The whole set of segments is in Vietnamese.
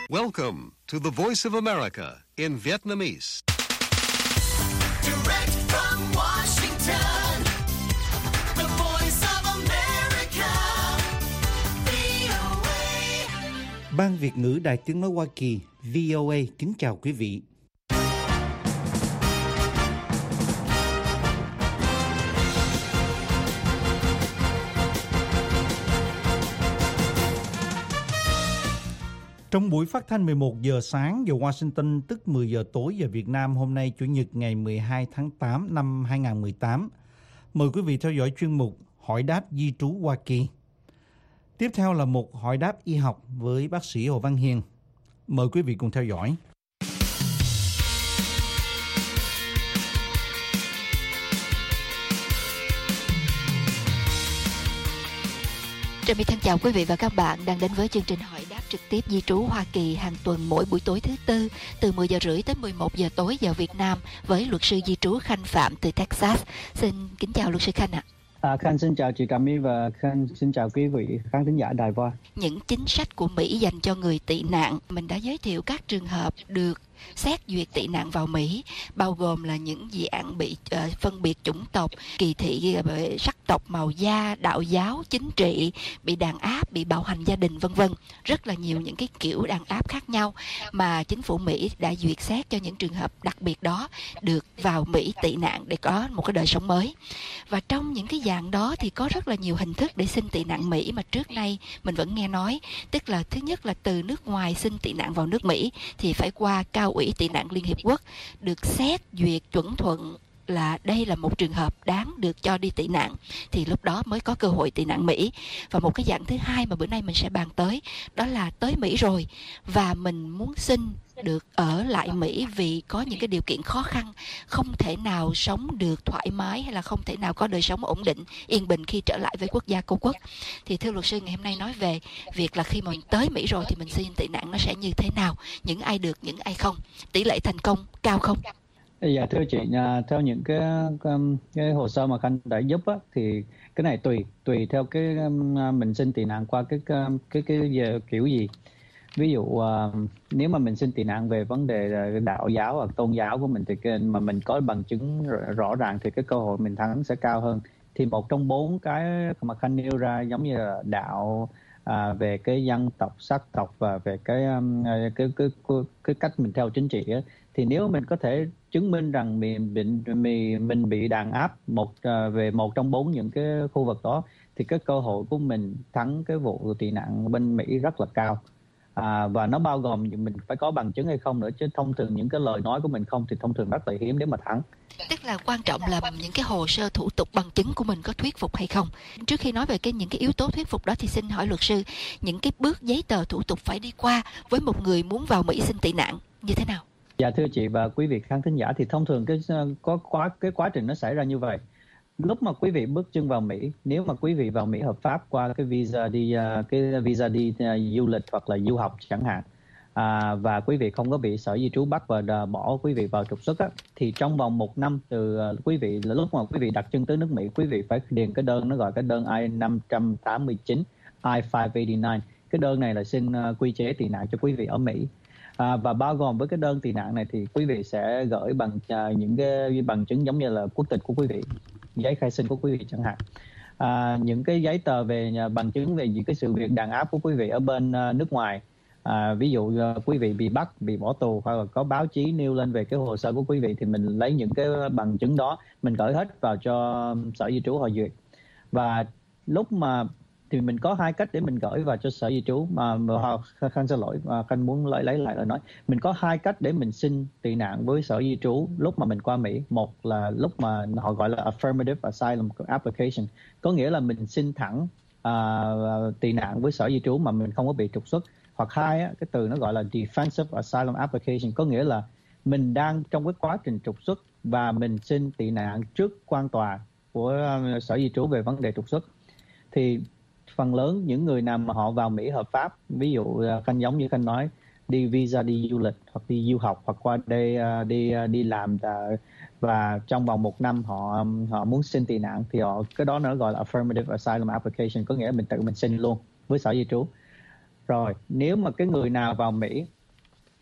Welcome to the Voice of America in Vietnamese. Direct from Washington, the Voice of America, VOA. Ban Việt ngữ Đài Tiếng nói Hoa Kỳ VOA kính chào quý vị. Trong buổi phát thanh 11 giờ sáng giờ Washington, tức 10 giờ tối giờ Việt Nam hôm nay Chủ nhật ngày 12 tháng 8 năm 2018, mời quý vị theo dõi chuyên mục Hỏi đáp di trú Hoa Kỳ. Tiếp theo là một hỏi đáp y học với bác sĩ Hồ Văn Hiền. Mời quý vị cùng theo dõi. Trà My thân chào quý vị và các bạn đang đến với chương trình hỏi đáp trực tiếp di trú Hoa Kỳ hàng tuần mỗi buổi tối thứ Tư từ 10 giờ rưỡi tới 11 giờ tối giờ Việt Nam với luật sư di trú Khanh Phạm từ Texas. Xin kính chào luật sư Khanh ạ. Khanh xin chào chị Trà My và Khanh xin chào quý vị khán thính giả Đài VOA. Những chính sách của Mỹ dành cho người tị nạn, mình đã giới thiệu các trường hợp được xét duyệt tị nạn vào Mỹ, bao gồm là những dạng bị phân biệt chủng tộc, kỳ thị sắc tộc, màu da, đạo giáo, chính trị, bị đàn áp, bị bạo hành gia đình, vân vân. Rất là nhiều những cái kiểu đàn áp khác nhau mà chính phủ Mỹ đã duyệt xét cho những trường hợp đặc biệt đó được vào Mỹ tị nạn để có một cái đời sống mới. Và trong những cái dạng đó thì có rất là nhiều hình thức để xin tị nạn Mỹ mà trước nay mình vẫn nghe nói. Tức là thứ nhất là từ nước ngoài xin tị nạn vào nước Mỹ thì phải qua Cao ủy tị nạn Liên Hiệp Quốc được xét duyệt chuẩn thuận là đây là một trường hợp đáng được cho đi tị nạn thì lúc đó mới có cơ hội tị nạn Mỹ. Và một cái dạng thứ hai mà bữa nay mình sẽ bàn tới đó là tới Mỹ rồi và mình muốn xin được ở lại Mỹ vì có những cái điều kiện khó khăn, không thể nào sống được thoải mái hay là không thể nào có đời sống ổn định, yên bình khi trở lại với quốc gia cô quốc. Thì thưa luật sư, ngày hôm nay nói về việc là khi mà mình tới Mỹ rồi thì mình xin tị nạn nó sẽ như thế nào, những ai được, những ai không, tỷ lệ thành công cao không? Dạ thưa chị, theo những cái hồ sơ mà Khanh đã giúp á, thì cái này tùy theo cái mình xin tị nạn qua cái kiểu gì. Ví dụ nếu mà mình xin tị nạn về vấn đề đạo giáo hoặc tôn giáo của mình thì mà mình có bằng chứng rõ ràng thì cái cơ hội mình thắng sẽ cao hơn. Thì một trong 4 cái mà Khanh nêu ra giống như là đạo, về cái dân tộc, sắc tộc và về cái cách mình theo chính trị á, thì nếu mình có thể chứng minh rằng mình bị đàn áp về một trong 4 những cái khu vực đó thì cái cơ hội của mình thắng cái vụ tị nạn bên Mỹ rất là cao. Và nó bao gồm mình phải có bằng chứng hay không nữa, chứ thông thường những cái lời nói của mình không thì thông thường rất là hiếm để mà thắng. Tức là quan trọng là những cái hồ sơ thủ tục bằng chứng của mình có thuyết phục hay không. Trước khi nói về những cái yếu tố thuyết phục đó thì xin hỏi luật sư, những cái bước giấy tờ thủ tục phải đi qua với một người muốn vào Mỹ xin tị nạn như thế nào? Dạ thưa chị và quý vị khán thính giả, thì thông thường cái quá trình nó xảy ra như vậy. Lúc mà quý vị bước chân vào Mỹ, nếu mà quý vị vào Mỹ hợp pháp qua cái visa đi du lịch hoặc là du học chẳng hạn, và quý vị không có bị Sở Di trú bắt và bỏ quý vị vào trục xuất á, thì trong vòng 1 năm từ lúc mà quý vị đặt chân tới nước Mỹ, quý vị phải điền cái đơn, nó gọi cái đơn I-589, I-589. Cái đơn này là xin quy chế tị nạn cho quý vị ở Mỹ. Và bao gồm với cái đơn tị nạn này thì quý vị sẽ gửi bằng những cái bằng chứng giống như là quốc tịch của quý vị, giấy khai sinh của quý vị chẳng hạn, những cái giấy tờ về bằng chứng về những cái sự việc đàn áp của quý vị ở bên nước ngoài. Ví dụ quý vị bị bắt, bị bỏ tù hoặc là có báo chí nêu lên về cái hồ sơ của quý vị thì mình lấy những cái bằng chứng đó mình gửi hết vào cho Sở Di trú họ duyệt. Và lúc mà thì mình có 2 cách để mình gửi vào cho Sở Di trú Khanh xin lỗi, Khanh muốn lấy lại lời nói. Mình có 2 cách để mình xin tị nạn với Sở Di trú lúc mà mình qua Mỹ. Một là lúc mà họ gọi là Affirmative Asylum Application, có nghĩa là mình xin thẳng tị nạn với Sở Di trú mà mình không có bị trục xuất. Hoặc hai, cái từ nó gọi là Defensive Asylum Application, có nghĩa là mình đang trong cái quá trình trục xuất và mình xin tị nạn trước quan tòa của Sở Di trú về vấn đề trục xuất. Thì phần lớn những người nào mà họ vào Mỹ hợp pháp, ví dụ Khanh giống như Khanh nói, đi visa đi du lịch hoặc đi du học hoặc qua đây đi làm, và trong vòng 1 năm họ muốn xin tị nạn thì cái đó nó gọi là Affirmative Asylum Application, có nghĩa là mình tự mình xin luôn với Sở Di trú. Rồi nếu mà cái người nào vào Mỹ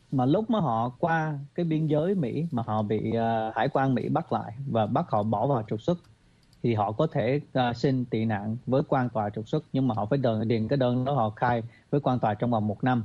mà lúc mà họ qua cái biên giới Mỹ mà họ bị hải quan Mỹ bắt lại và bắt họ bỏ vào trục xuất, thì họ có thể xin tị nạn với quan tòa trục xuất, nhưng mà họ phải điền cái đơn đó, họ khai với quan tòa trong vòng 1 năm.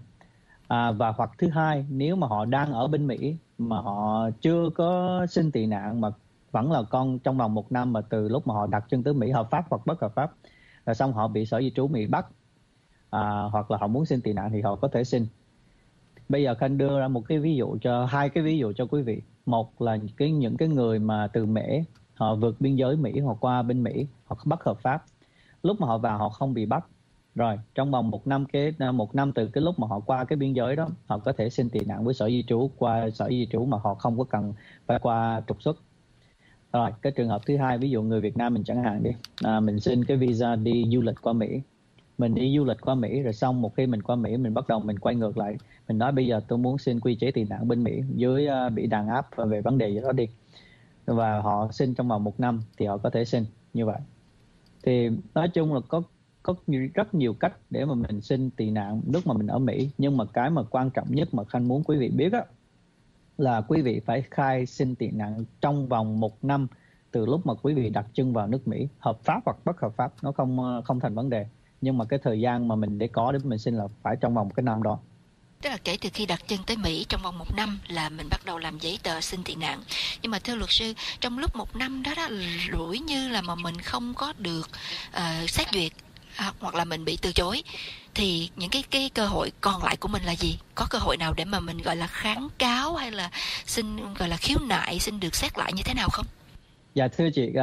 Và hoặc thứ hai, nếu mà họ đang ở bên Mỹ mà họ chưa có xin tị nạn mà vẫn là con trong vòng 1 năm mà từ lúc mà họ đặt chân tới Mỹ, hợp pháp hoặc bất hợp pháp, rồi xong họ bị Sở Di trú Mỹ bắt, hoặc là họ muốn xin tị nạn thì họ có thể xin. Bây giờ Khanh đưa ra hai cái ví dụ cho quý vị. Một là những cái người mà từ Mễ họ vượt biên giới Mỹ hoặc qua bên Mỹ, họ bất hợp pháp, lúc mà họ vào họ không bị bắt, rồi trong vòng 1 năm từ cái lúc mà họ qua cái biên giới đó, họ có thể xin tị nạn với Sở Di trú, qua Sở Di trú mà họ không có cần phải qua trục xuất. Rồi cái trường hợp thứ hai, ví dụ người Việt Nam mình chẳng hạn đi, mình xin cái visa đi du lịch qua Mỹ, mình đi du lịch qua Mỹ rồi xong một khi mình qua Mỹ, mình bắt đầu mình quay ngược lại, mình nói bây giờ tôi muốn xin quy chế tị nạn bên Mỹ dưới bị đàn áp về vấn đề gì đó đi, và họ xin trong vòng 1 năm thì họ có thể xin như vậy. Thì nói chung là có rất nhiều cách để mà mình xin tị nạn lúc mà mình ở Mỹ, nhưng mà cái mà quan trọng nhất mà Khanh muốn quý vị biết á, là quý vị phải khai xin tị nạn trong vòng 1 năm từ lúc mà quý vị đặt chân vào nước Mỹ, hợp pháp hoặc bất hợp pháp nó không thành vấn đề, nhưng mà cái thời gian mà mình để mình xin là phải trong vòng cái năm đó. Tức là kể từ khi đặt chân tới Mỹ trong vòng 1 năm là mình bắt đầu làm giấy tờ xin tị nạn. Nhưng mà thưa luật sư, trong lúc 1 năm đó rủi như là mà mình không có được xét duyệt hoặc là mình bị từ chối, thì những cái cơ hội còn lại của mình là gì? Có cơ hội nào để mà mình gọi là kháng cáo hay là xin gọi là khiếu nại, xin được xét lại như thế nào không? Dạ thưa chị,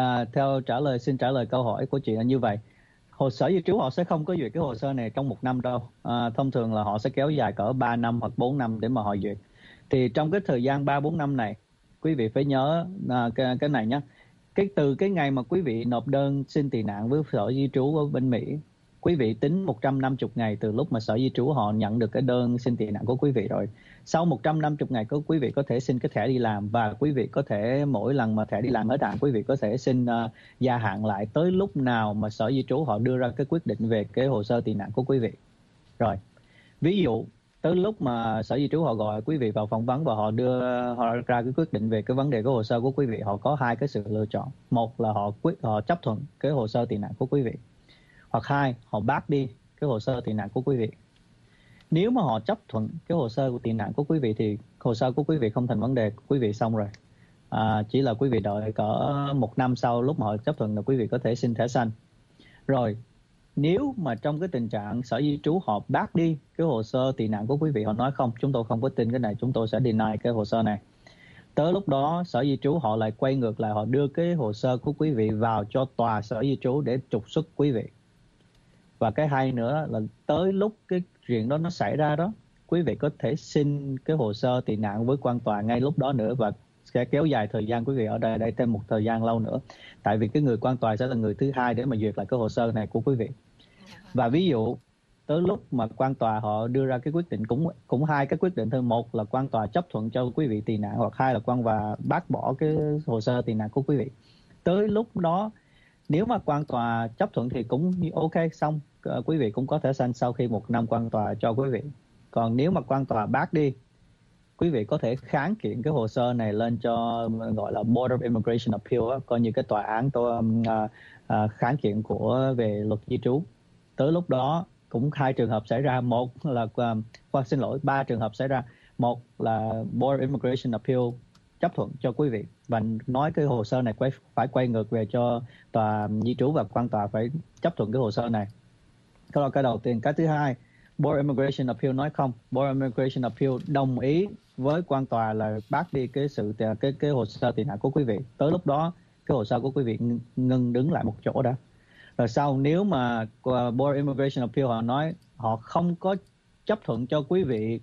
xin trả lời câu hỏi của chị là như vậy. Hồ sơ di trú họ sẽ không có duyệt cái hồ sơ này trong 1 năm đâu. Thông thường là họ sẽ kéo dài cỡ 3 năm hoặc 4 năm để mà họ duyệt. Thì trong cái thời gian 3-4 năm này, quý vị phải nhớ cái này nhé. Từ cái ngày mà quý vị nộp đơn xin tị nạn với Sở Di trú ở bên Mỹ, quý vị tính 150 ngày từ lúc mà Sở Di trú họ nhận được cái đơn xin tị nạn của quý vị rồi. Sau 150 ngày quý vị có thể xin cái thẻ đi làm, và quý vị có thể mỗi lần mà thẻ đi làm hết hạn, quý vị có thể xin gia hạn lại tới lúc nào mà Sở Di trú họ đưa ra cái quyết định về cái hồ sơ tị nạn của quý vị. Rồi, ví dụ tới lúc mà Sở Di trú họ gọi quý vị vào phỏng vấn và họ ra cái quyết định về cái vấn đề của hồ sơ của quý vị, họ có hai cái sự lựa chọn. Một là họ chấp thuận cái hồ sơ tị nạn của quý vị, hoặc hai, họ bác đi cái hồ sơ tị nạn của quý vị. Nếu mà họ chấp thuận cái hồ sơ của tị nạn của quý vị thì hồ sơ của quý vị không thành vấn đề, quý vị xong rồi. Chỉ là quý vị đợi cỡ 1 năm sau lúc mà họ chấp thuận là quý vị có thể xin thẻ xanh. Rồi nếu mà trong cái tình trạng Sở Di trú họ bác đi cái hồ sơ tị nạn của quý vị, họ nói không, chúng tôi không có tin cái này, chúng tôi sẽ deny cái hồ sơ này, tới lúc đó Sở Di trú họ lại quay ngược lại, họ đưa cái hồ sơ của quý vị vào cho tòa Sở Di trú để trục xuất quý vị. Và cái hay nữa là tới lúc cái chuyện đó nó xảy ra đó, quý vị có thể xin cái hồ sơ tị nạn với quan tòa ngay lúc đó nữa, và sẽ kéo dài thời gian quý vị ở đây thêm một thời gian lâu nữa. Tại vì cái người quan tòa sẽ là người thứ hai để mà duyệt lại cái hồ sơ này của quý vị. Và ví dụ tới lúc mà quan tòa họ đưa ra cái quyết định, cũng hai cái quyết định thôi. Một là quan tòa chấp thuận cho quý vị tị nạn, hoặc hai là quan tòa bác bỏ cái hồ sơ tị nạn của quý vị. Tới lúc đó nếu mà quan tòa chấp thuận thì cũng ok, xong quý vị cũng có thể xin sau khi 1 năm quan tòa cho quý vị. Còn nếu mà quan tòa bác đi, quý vị có thể kháng kiện cái hồ sơ này lên cho gọi là Board of Immigration Appeal, coi như cái tòa án kháng kiện về luật di trú. Tới lúc đó cũng 2 trường hợp xảy ra. Một là ba trường hợp xảy ra. Một là Board of Immigration Appeal chấp thuận cho quý vị và nói cái hồ sơ này phải quay ngược về cho tòa di trú, và quan tòa phải chấp thuận cái hồ sơ này. Đó là cái đầu tiên. Cái thứ hai, Board of Immigration Appeal nói không, Board of Immigration Appeal đồng ý với quan tòa là bác đi cái hồ sơ tị nạn của quý vị. Tới lúc đó cái hồ sơ của quý vị ngừng đứng lại một chỗ đó. Rồi sau nếu mà Board of Immigration Appeal họ nói họ không có chấp thuận cho quý vị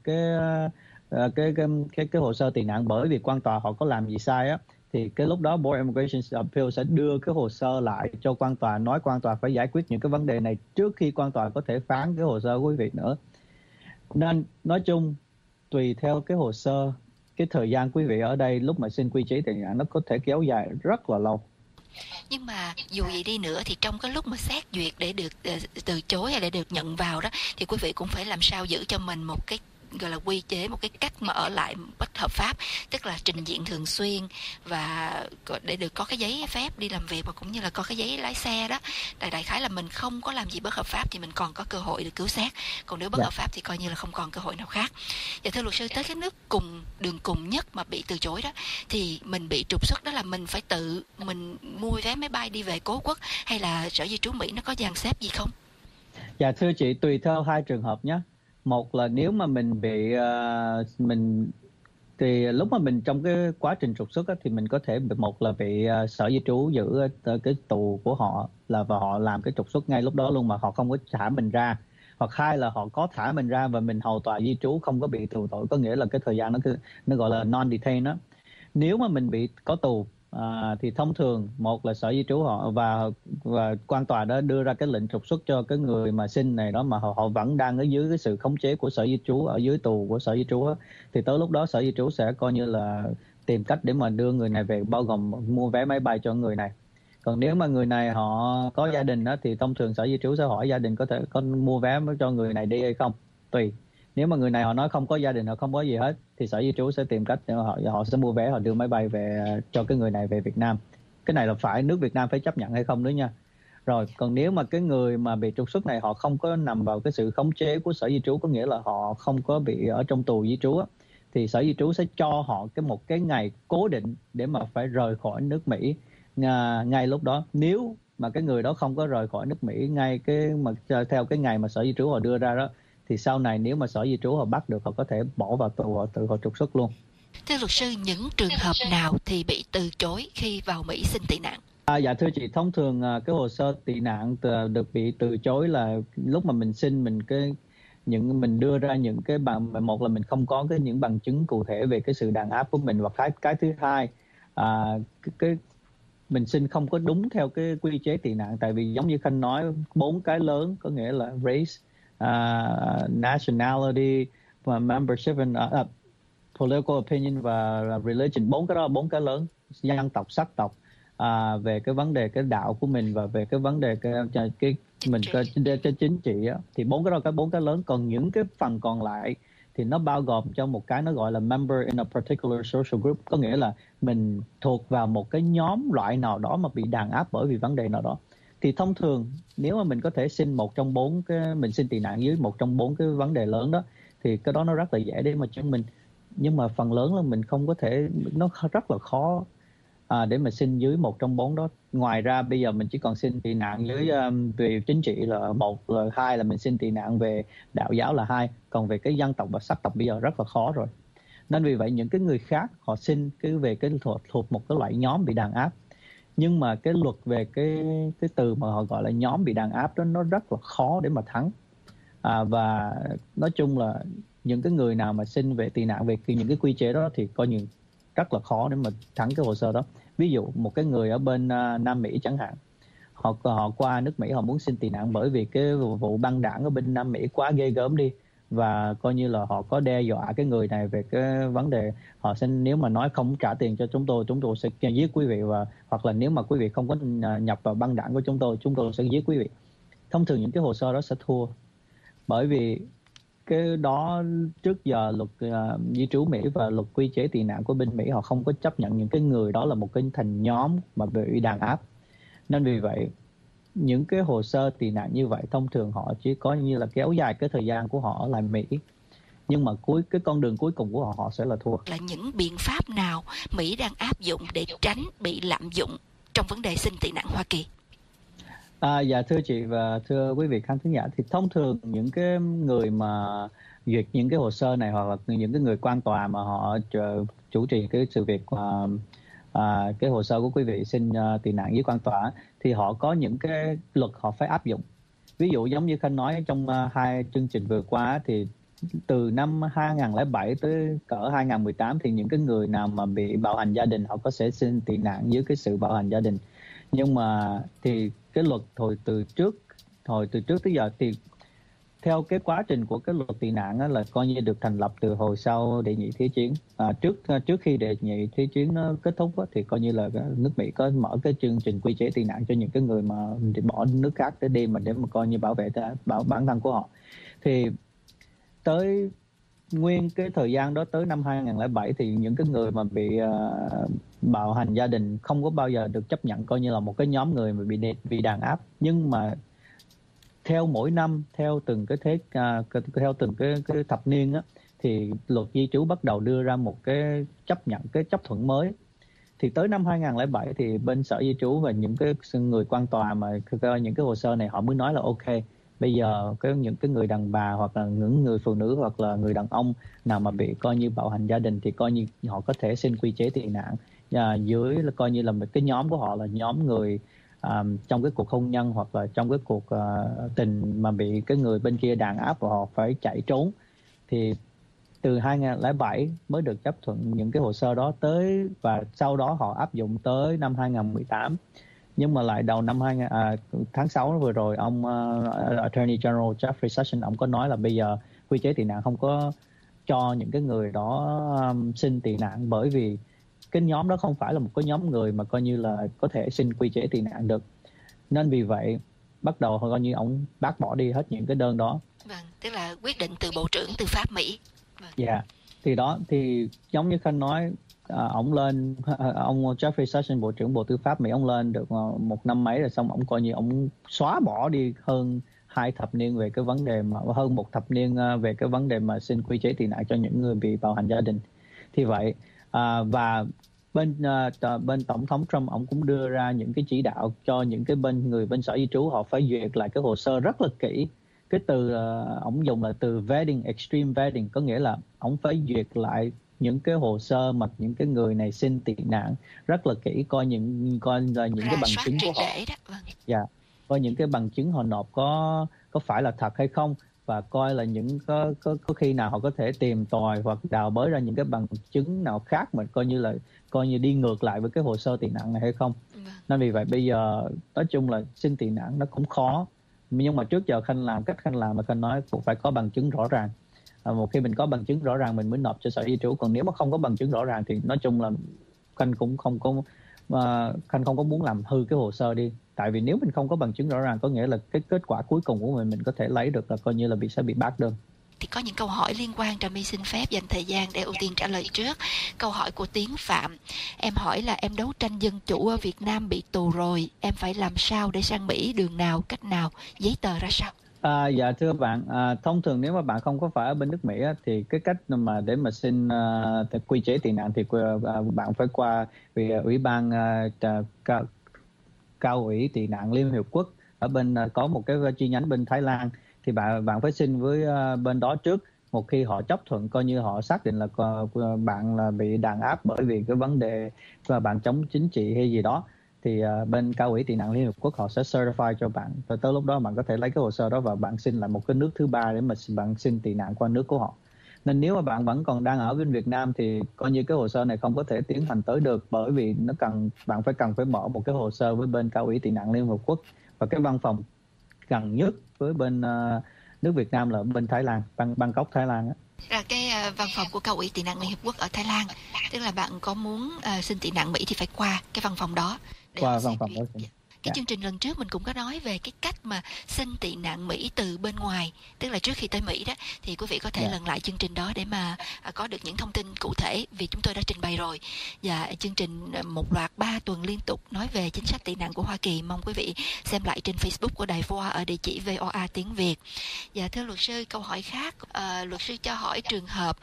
cái hồ sơ tị nạn bởi vì quan tòa họ có làm gì sai á, thì cái lúc đó Board of Immigration Appeal sẽ đưa cái hồ sơ lại cho quan tòa, nói quan tòa phải giải quyết những cái vấn đề này trước khi quan tòa có thể phán cái hồ sơ của quý vị nữa. Nên nói chung tùy theo cái hồ sơ, cái thời gian quý vị ở đây lúc mà xin quy chế tị nạn nó có thể kéo dài rất là lâu. Nhưng mà dù gì đi nữa thì trong cái lúc mà xét duyệt để được từ chối hay để được nhận vào đó, thì quý vị cũng phải làm sao giữ cho mình một cái gọi là quy chế một cái cách mà ở lại bất hợp pháp, tức là trình diện thường xuyên và để được có cái giấy phép đi làm việc và cũng như là có cái giấy lái xe đó. Đại khái là mình không có làm gì bất hợp pháp thì mình còn có cơ hội được cứu xét, còn nếu bất hợp pháp thì coi như là không còn cơ hội nào khác. Và thưa luật sư, tới cái nước đường cùng nhất mà bị từ chối đó thì mình bị trục xuất, đó là mình phải tự mình mua vé máy bay đi về cố quốc hay là Sở Di trú Mỹ nó có dàn xếp gì không? Dạ thưa chị, tùy theo hai trường hợp nhé. Một là nếu mà mình bị thì lúc mà mình trong cái quá trình trục xuất á, thì mình có thể một là bị Sở Di trú giữ cái tù của họ và họ làm cái trục xuất ngay lúc đó luôn mà họ không có thả mình ra, hoặc hai là họ có thả mình ra và mình hầu tòa di trú không có bị tù tội, có nghĩa là cái thời gian nó gọi là non-detain đó. Nếu mà mình bị có tù thì thông thường một là Sở Di trú họ và quan tòa đó đưa ra cái lệnh trục xuất cho cái người mà xin này đó mà họ vẫn đang ở dưới cái sự khống chế của Sở Di trú, ở dưới tù của Sở Di trú á, thì tới lúc đó Sở Di trú sẽ coi như là tìm cách để mà đưa người này về, bao gồm mua vé máy bay cho người này. Còn nếu mà người này họ có gia đình đó thì thông thường Sở Di trú sẽ hỏi gia đình có thể có mua vé cho người này đi hay không, tùy. Nếu mà người này họ nói không có gia đình, họ không có gì hết thì Sở Di trú sẽ tìm cách để họ sẽ mua vé, họ đưa máy bay về cho cái người này về Việt Nam. Cái này là phải nước Việt Nam phải chấp nhận hay không nữa nha. Rồi còn nếu mà cái người mà bị trục xuất này họ không có nằm vào cái sự khống chế của Sở Di trú, có nghĩa là họ không có bị ở trong tù di trú á, thì Sở Di trú sẽ cho họ một cái ngày cố định để mà phải rời khỏi nước Mỹ ngay lúc đó. Nếu mà cái người đó không có rời khỏi nước Mỹ ngay theo cái ngày mà Sở Di trú họ đưa ra đó, thì sau này nếu mà Sở Di trú họ bắt được, họ có thể bỏ vào tù, họ tự họ trục xuất luôn. Thưa luật sư, những trường hợp nào thì bị từ chối khi vào Mỹ xin tị nạn? Dạ thưa chị, thông thường cái hồ sơ tị nạn được bị từ chối là lúc mà mình xin mình đưa ra những cái bằng, một là mình không có những bằng chứng cụ thể về cái sự đàn áp của mình, và cái thứ hai mình xin không có đúng theo cái quy chế tị nạn. Tại vì giống như Khanh nói, 4 cái lớn, có nghĩa là race, nationality và membership and political opinion và religion, 4 cái lớn, dân tộc, sắc tộc, về cái vấn đề cái đạo của mình và về cái vấn đề cái chính trị á, thì 4 cái lớn. Còn những cái phần còn lại thì nó bao gồm cho một cái nó gọi là member in a particular social group, có nghĩa là mình thuộc vào một cái nhóm loại nào đó mà bị đàn áp bởi vì vấn đề nào đó. Thì thông thường nếu mà mình có thể xin một trong 4 cái, mình xin tị nạn dưới một trong 4 cái vấn đề lớn đó, thì cái đó nó rất là dễ để mà chứng minh. Nhưng mà phần lớn là mình không có thể, nó rất là khó để mà xin dưới một trong 4 đó. Ngoài ra bây giờ mình chỉ còn xin tị nạn dưới về chính trị là 1, là 2 là mình xin tị nạn về đạo giáo là 2, còn về cái dân tộc và sắc tộc bây giờ rất là khó rồi. Nên vì vậy những cái người khác họ xin về cái thuộc một cái loại nhóm bị đàn áp, nhưng mà cái luật về cái từ mà họ gọi là nhóm bị đàn áp đó nó rất là khó để mà thắng. Và nói chung là những cái người nào mà xin về tị nạn về những cái quy chế đó thì coi như rất là khó để mà thắng cái hồ sơ đó. Ví dụ một cái người ở bên Nam Mỹ chẳng hạn, họ qua nước Mỹ, họ muốn xin tị nạn bởi vì cái vụ băng đảng ở bên Nam Mỹ quá ghê gớm đi, và coi như là họ có đe dọa cái người này về cái vấn đề họ sẽ, nếu mà nói không trả tiền cho chúng tôi sẽ giết quý vị, và hoặc là nếu mà quý vị không có nhập vào băng đảng của chúng tôi sẽ giết quý vị. Thông thường những cái hồ sơ đó sẽ thua, bởi vì cái đó trước giờ luật di trú Mỹ và luật quy chế tị nạn của bên Mỹ họ không có chấp nhận những cái người đó là một cái thành nhóm mà bị đàn áp. Nên vì vậy những cái hồ sơ tị nạn như vậy thông thường họ chỉ có như là kéo dài cái thời gian của họ ở lại Mỹ, nhưng mà cái con đường cuối cùng của họ sẽ là thua. Là những biện pháp nào Mỹ đang áp dụng để tránh bị lạm dụng trong vấn đề xin tị nạn Hoa Kỳ? Dạ thưa chị và thưa quý vị khán thính giả, thì thông thường những cái người mà duyệt những cái hồ sơ này, hoặc là những cái người quan tòa mà họ chủ trì cái sự việc cái hồ sơ của quý vị xin tị nạn với quan tòa, thì họ có những cái luật họ phải áp dụng. Ví dụ giống như Khanh nói trong 2 chương trình vừa qua, thì từ năm 2007 tới cỡ 2018 thì những cái người nào mà bị bạo hành gia đình họ có sẽ xin tị nạn dưới cái sự bạo hành gia đình. Nhưng mà thì cái luật hồi từ trước tới giờ thì theo cái quá trình của cái luật tị nạn á, là coi như được thành lập từ hồi sau Đệ nhị Thế chiến. Trước khi Đệ nhị Thế chiến nó kết thúc á, thì coi như là nước Mỹ có mở cái chương trình quy chế tị nạn cho những cái người mà bỏ nước khác để đi mà để mà coi như bảo vệ bản thân của họ. Thì tới nguyên cái thời gian đó tới năm 2007 thì những cái người mà bị bạo hành gia đình không có bao giờ được chấp nhận coi như là một cái nhóm người mà bị đàn áp. Nhưng mà theo mỗi năm, theo từng cái thập niên á, thì luật di trú bắt đầu đưa ra một cái chấp thuận mới. Thì tới năm 2007 thì bên Sở Di trú và những cái người quan tòa mà coi những cái hồ sơ này họ mới nói là ok, bây giờ những cái người đàn bà hoặc là những người phụ nữ hoặc là người đàn ông nào mà bị coi như bạo hành gia đình thì coi như họ có thể xin quy chế tị nạn. Dưới là coi như là một cái nhóm của họ là nhóm người trong cái cuộc hôn nhân hoặc là trong cái cuộc tình mà bị cái người bên kia đàn áp và họ phải chạy trốn. Thì từ 2007 mới được chấp thuận những cái hồ sơ đó tới, và sau đó họ áp dụng tới năm 2018. Nhưng mà lại đầu năm tháng 6 vừa rồi, ông Attorney General Jeffrey Sessions ông có nói là bây giờ quy chế tị nạn không có cho những cái người đó xin tị nạn, bởi vì cái nhóm đó không phải là một cái nhóm người mà coi như là có thể xin quy chế tị nạn được. Nên vì vậy bắt đầu coi như ông bác bỏ đi hết những cái đơn đó. Vâng, tức là quyết định từ Bộ trưởng Tư pháp Mỹ. Dạ, thì đó thì giống như Khanh nói, ông Jeffrey Sessions, Bộ trưởng Bộ Tư pháp Mỹ, ông lên được một năm mấy rồi, xong ông coi như ông xóa bỏ đi hơn 2 thập niên về cái vấn đề mà hơn 1 thập niên về cái vấn đề mà xin quy chế tị nạn cho những người bị bạo hành gia đình. Thì vậy và bên Tổng thống Trump ông cũng đưa ra những cái chỉ đạo cho những cái bên Sở Di trú, họ phải duyệt lại cái hồ sơ rất là kỹ. Cái từ ông dùng là từ vetting, extreme vetting, có nghĩa là ông phải duyệt lại những cái hồ sơ mà những cái người này xin tị nạn rất là kỹ, coi là những cái bằng chứng của họ. Dạ, coi những cái bằng chứng họ nộp có phải là thật hay không, và coi là những có khi nào họ có thể tìm tòi hoặc đào bới ra những cái bằng chứng nào khác mà coi như đi ngược lại với cái hồ sơ tị nạn này hay không. Nên vì vậy bây giờ nói chung là xin tị nạn nó cũng khó. Nhưng mà trước giờ Khanh làm mà Khanh nói cũng phải có bằng chứng rõ ràng. Một khi mình có bằng chứng rõ ràng mình mới nộp cho Sở Di trú. Còn nếu mà không có bằng chứng rõ ràng thì nói chung là Khanh cũng không có muốn làm hư cái hồ sơ đi. Tại vì nếu mình không có bằng chứng rõ ràng có nghĩa là cái kết quả cuối cùng của mình có thể lấy được là coi như là sẽ bị bác đơn. Thì có những câu hỏi liên quan, Trà My xin phép dành thời gian để ưu tiên trả lời trước. Câu hỏi của Tiến Phạm, em hỏi là em đấu tranh dân chủ ở Việt Nam bị tù rồi, em phải làm sao để sang Mỹ, đường nào, cách nào, giấy tờ ra sao? Dạ thưa bạn, thông thường nếu mà bạn không có phải ở bên nước Mỹ thì cái cách mà để mà xin quy chế tị nạn thì bạn phải qua Ủy ban Cao ủy tị nạn Liên Hiệp Quốc ở bên có một cái chi nhánh bên Thái Lan. Thì bạn phải xin với bên đó trước. Một khi họ chấp thuận, coi như họ xác định là bạn là bị đàn áp bởi vì cái vấn đề và bạn chống chính trị hay gì đó, thì bên Cao ủy tị nạn Liên Hợp Quốc họ sẽ certify cho bạn. Và tới lúc đó bạn có thể lấy cái hồ sơ đó và bạn xin lại một cái nước thứ ba để mà bạn xin tị nạn qua nước của họ. Nên nếu mà bạn vẫn còn đang ở bên Việt Nam thì coi như cái hồ sơ này không có thể tiến hành tới được, bởi vì bạn cần phải mở một cái hồ sơ với bên Cao ủy tị nạn Liên Hợp Quốc, và cái văn phòng gần nhất với bên nước Việt Nam là bên Thái Lan, Bangkok, Thái Lan á. Là cái văn phòng của Cao ủy tị nạn Liên Hiệp Quốc ở Thái Lan, tức là bạn có muốn xin tị nạn Mỹ thì phải qua cái văn phòng đó. Qua văn phòng đó. Cái chương trình lần trước mình cũng có nói về cái cách mà xin tị nạn Mỹ từ bên ngoài, tức là trước khi tới Mỹ đó, thì quý vị có thể lần lại chương trình đó để mà có được những thông tin cụ thể, vì chúng tôi đã trình bày rồi. Và chương trình một loạt 3 tuần liên tục nói về chính sách tị nạn của Hoa Kỳ, mong quý vị xem lại trên Facebook của Đài VOA ở địa chỉ VOA tiếng Việt. Và thưa luật sư, câu hỏi khác, luật sư cho hỏi trường hợp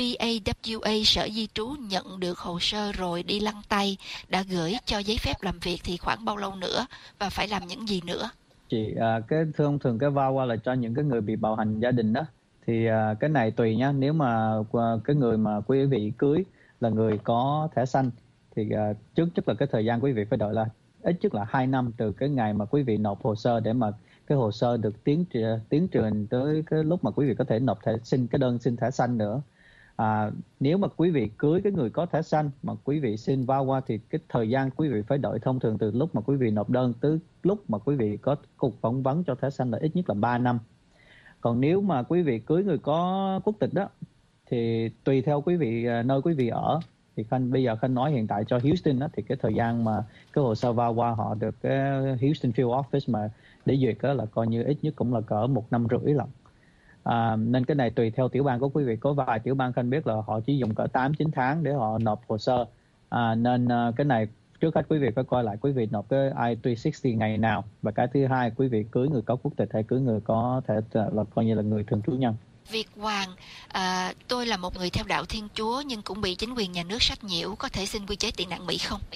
VAWA Sở Di trú nhận được hồ sơ rồi đi lăn tay, đã gửi cho giấy phép làm việc thì khoảng bao lâu nữa và phải làm những gì nữa? Chị cái thông thường cái VAWA là cho những cái người bị bạo hành gia đình đó, thì cái này tùy nhá. Nếu mà cái người mà quý vị cưới là người có thẻ xanh thì trước nhất là cái thời gian quý vị phải đợi là ít nhất là 2 năm từ cái ngày mà quý vị nộp hồ sơ để mà cái hồ sơ được tiến trình tới cái lúc mà quý vị có thể nộp đơn xin thẻ xanh nữa. Nếu mà quý vị cưới cái người có thẻ xanh mà quý vị xin VAWA thì cái thời gian quý vị phải đợi thông thường từ lúc mà quý vị nộp đơn tới lúc mà quý vị có cuộc phỏng vấn cho thẻ xanh là ít nhất là 3 năm. Còn nếu mà quý vị cưới người có quốc tịch đó thì tùy theo quý vị nơi quý vị ở, thì bây giờ Khanh nói hiện tại cho Houston đó, thì cái thời gian mà cái hồ sơ VAWA họ được cái Houston Field Office mà để duyệt đó là coi như ít nhất cũng là cỡ 1 năm rưỡi lận. Nên cái này tùy theo tiểu bang của quý vị. Có vài tiểu bang Khanh biết là họ chỉ dùng cỡ 8-9 tháng để họ nộp hồ sơ. Nên cái này trước hết quý vị phải coi lại quý vị nộp cái I-360 ngày nào. Và cái thứ hai, quý vị cưới người có quốc tịch hay cưới người có thể là coi như là người thường trú nhân. Việt Hoàng, tôi là một người theo đạo Thiên Chúa nhưng cũng bị chính quyền nhà nước sách nhiễu, có thể xin quy chế tị nạn Mỹ không?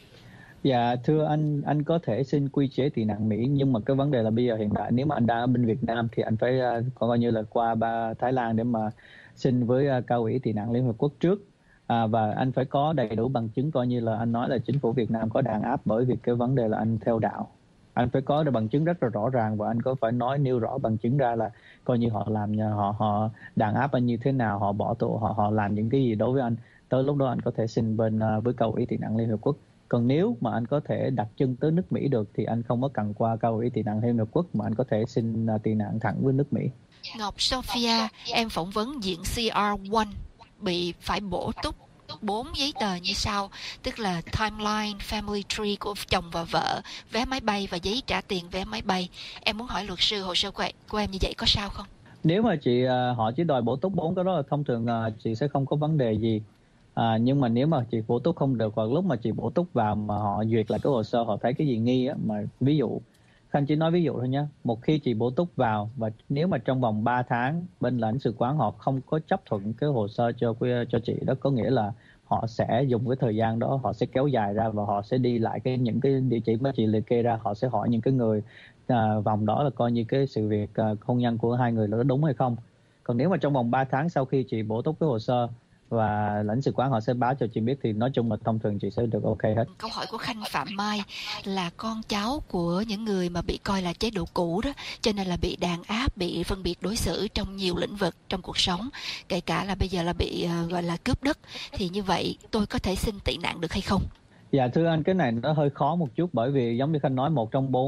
Dạ thưa anh có thể xin quy chế tị nạn Mỹ, nhưng mà cái vấn đề là bây giờ hiện tại nếu mà anh đang ở bên Việt Nam thì anh phải coi như là qua Thái Lan để mà xin với cao ủy tị nạn Liên Hợp Quốc trước. Và anh phải có đầy đủ bằng chứng, coi như là anh nói là chính phủ Việt Nam có đàn áp bởi vì cái vấn đề là anh theo đạo. Anh phải có được bằng chứng rất là rõ ràng, và anh có phải nêu rõ bằng chứng ra là coi như họ làm họ đàn áp anh như thế nào, họ bỏ tù, họ làm những cái gì đối với anh. Tới lúc đó anh có thể xin bên với cao ủy tị nạn Liên Hợp Quốc. Còn nếu mà anh có thể đặt chân tới nước Mỹ được thì anh không có cần qua cao ủy tị nạn Liên Hợp Quốc, mà anh có thể xin tị nạn thẳng với nước Mỹ. Ngọc Sophia, em phỏng vấn diện CR1 bị phải bổ túc 4 giấy tờ như sau, tức là timeline, family tree của chồng và vợ, vé máy bay và giấy trả tiền vé máy bay. Em muốn hỏi luật sư hồ sơ của em như vậy có sao không? Nếu mà họ chỉ đòi bổ túc 4 cái đó là thông thường chị sẽ không có vấn đề gì. Nhưng mà nếu mà chị bổ túc không được, hoặc lúc mà chị bổ túc vào mà họ duyệt lại cái hồ sơ, họ thấy cái gì nghi á, mà ví dụ Khanh chỉ nói ví dụ thôi nhé, một khi chị bổ túc vào và nếu mà trong vòng 3 tháng bên lãnh sự quán họ không có chấp thuận cái hồ sơ cho chị đó, có nghĩa là họ sẽ dùng cái thời gian đó, họ sẽ kéo dài ra và họ sẽ đi lại những cái địa chỉ mà chị liệt kê ra, họ sẽ hỏi những cái người vòng đó là coi như cái sự việc hôn nhân của hai người là đúng hay không. Còn nếu mà trong vòng 3 tháng sau khi chị bổ túc cái hồ sơ và lãnh sự quán họ sẽ báo cho chị biết thì nói chung là thông thường chị sẽ được ok hết. Câu hỏi của Khanh Phạm Mai là con cháu của những người mà bị coi là chế độ cũ đó, cho nên là bị đàn áp, bị phân biệt đối xử trong nhiều lĩnh vực trong cuộc sống, kể cả là bây giờ là bị gọi là cướp đất, thì như vậy tôi có thể xin tị nạn được hay không? Dạ thưa anh, cái này nó hơi khó một chút, bởi vì giống như Khanh nói, một trong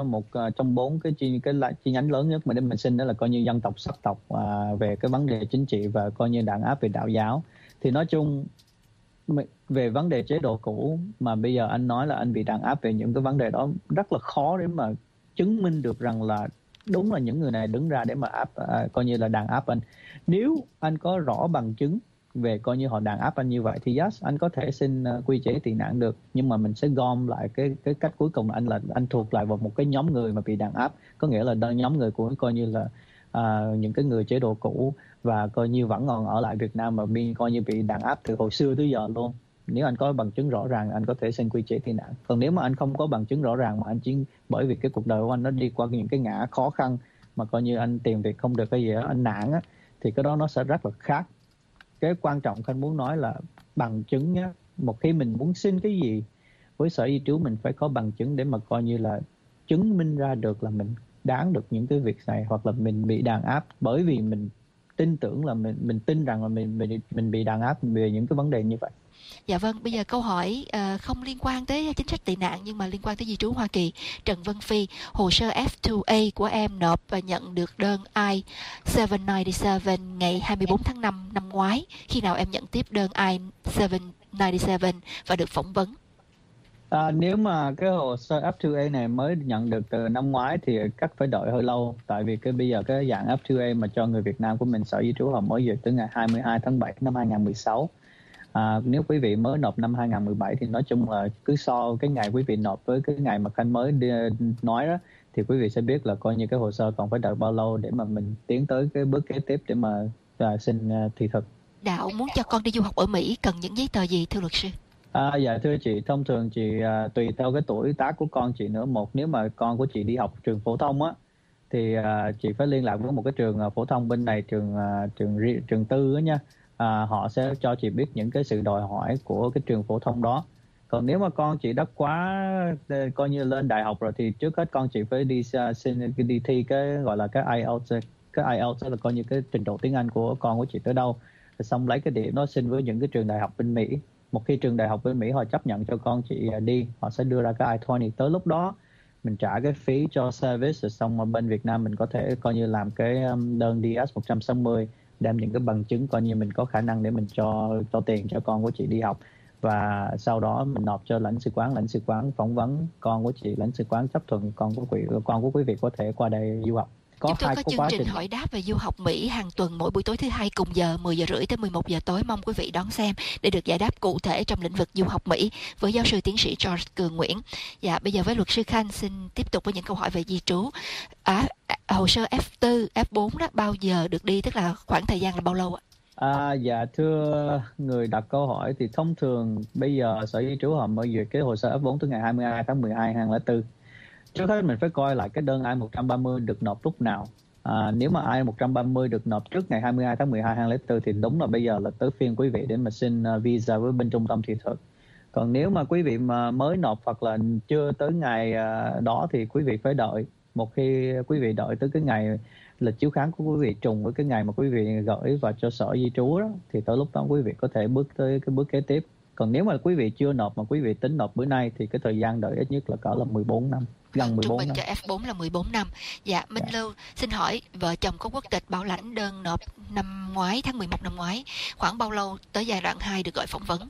bốn cái chi nhánh lớn nhất mà để mình xin đó là coi như dân tộc, sắc tộc, về cái vấn đề chính trị và coi như đàn áp về đạo giáo. Thì nói chung về vấn đề chế độ cũ mà bây giờ anh nói là anh bị đàn áp về những cái vấn đề đó, rất là khó để mà chứng minh được rằng là đúng là những người này đứng ra để mà coi như là đàn áp anh. Nếu anh có rõ bằng chứng về coi như họ đàn áp anh như vậy thì yes, anh có thể xin quy chế tị nạn được, nhưng mà mình sẽ gom lại cái cách cuối cùng là anh thuộc lại vào một cái nhóm người mà bị đàn áp, có nghĩa là nhóm người của coi như là những cái người chế độ cũ và coi như vẫn còn ở lại Việt Nam mà coi như bị đàn áp từ hồi xưa tới giờ luôn. Nếu anh có bằng chứng rõ ràng anh có thể xin quy chế tị nạn. Còn nếu mà anh không có bằng chứng rõ ràng mà anh chỉ bởi vì cái cuộc đời của anh nó đi qua những cái ngã khó khăn mà coi như anh tìm việc không được cái gì đó, anh nản á, thì cái đó nó sẽ rất là khác. Cái quan trọng Khanh muốn nói là bằng chứng nhé. Một khi mình muốn xin cái gì với Sở Di trú, mình phải có bằng chứng để mà coi như là chứng minh ra được là mình đáng được những cái việc này, hoặc là mình bị đàn áp bởi vì mình tin tưởng là mình tin rằng là mình bị đàn áp về những cái vấn đề như vậy. Dạ vâng, bây giờ câu hỏi không liên quan tới chính sách tị nạn nhưng mà liên quan tới di trú Hoa Kỳ. Trần Vân Phi, hồ sơ F2A của em nộp và nhận được đơn I-797 ngày 24 tháng 5 năm ngoái. Khi nào em nhận tiếp đơn I-797 và được phỏng vấn? Nếu mà cái hồ sơ F2A này mới nhận được từ năm ngoái thì chắc phải đợi hơi lâu, tại vì bây giờ cái dạng F2A mà cho người Việt Nam của mình, Sở Di trú họ mới duyệt tới ngày 22 tháng 7 năm 2016. Nếu quý vị mới nộp năm 2017 thì nói chung là cứ so cái ngày quý vị nộp với cái ngày mà Khanh mới nói đó thì quý vị sẽ biết là coi như cái hồ sơ còn phải đợi bao lâu để mà mình tiến tới cái bước kế tiếp để mà xin thị thực. Đạo muốn cho con đi du học ở Mỹ cần những giấy tờ gì thưa luật sư? Dạ thưa chị, thông thường chị tùy theo cái tuổi tác của con chị nữa. Nếu mà con của chị đi học trường phổ thông á thì chị phải liên lạc với một cái trường phổ thông bên này, trường tư á nha. Họ sẽ cho chị biết những cái sự đòi hỏi của cái trường phổ thông đó. Còn nếu mà con chị đã quá coi như lên đại học rồi thì trước hết con chị phải đi thi cái gọi là cái IELTS. Cái IELTS là coi như cái trình độ tiếng Anh của con của chị tới đâu, rồi xong lấy cái điểm đó xin với những cái trường đại học bên Mỹ. Một khi trường đại học bên Mỹ họ chấp nhận cho con chị đi, họ sẽ đưa ra cái I-20. Tới lúc đó mình trả cái phí cho service, rồi xong mà bên Việt Nam mình có thể coi như làm cái đơn DS-160, đem những cái bằng chứng coi như mình có khả năng để mình cho tiền cho con của chị đi học, và sau đó mình nộp cho lãnh sự quán phỏng vấn con của chị, lãnh sự quán chấp thuận con của quý vị có thể qua đây du học. Chúng tôi có chương quá trình trình. hỏi đáp về du học Mỹ hàng tuần mỗi buổi tối thứ hai cùng giờ 10 giờ rưỡi tới 11 giờ tối. Mong quý vị đón xem để được giải đáp cụ thể trong lĩnh vực du học Mỹ với giáo sư tiến sĩ George Cường Nguyễn. Dạ, bây giờ với luật sư Khanh xin tiếp tục với những câu hỏi về di trú. Hồ sơ F4, F4 đó bao giờ được đi, tức là khoảng thời gian là bao lâu ạ? Dạ thưa người đặt câu hỏi thì thông thường bây giờ Sở Di trú họ mới duyệt cái hồ sơ F4 từ ngày 22 tháng 12 2004. Trước hết mình phải coi lại cái đơn I-130 được nộp lúc nào. Nếu mà I-130 được nộp trước ngày 22 tháng 12 2004 thì đúng là bây giờ là tới phiên quý vị để mà xin visa với bên trung tâm thị thực. Còn nếu mà quý vị mà mới nộp hoặc là chưa tới ngày đó thì quý vị phải đợi. Một khi quý vị đợi tới cái ngày lịch chiếu kháng của quý vị trùng với cái ngày mà quý vị gửi vào cho Sở Di trú đó, thì tới lúc đó quý vị có thể bước tới cái bước kế tiếp. Còn nếu mà quý vị chưa nộp mà quý vị tính nộp bữa nay thì cái thời gian đợi ít nhất là cỡ là 14 năm, gần 14 Trung bình năm. cho F4 là 14 năm. Dạ, Minh Lưu xin hỏi, vợ chồng có quốc tịch bảo lãnh đơn nộp năm ngoái, tháng 11 năm ngoái, khoảng bao lâu tới giai đoạn 2 được gọi phỏng vấn?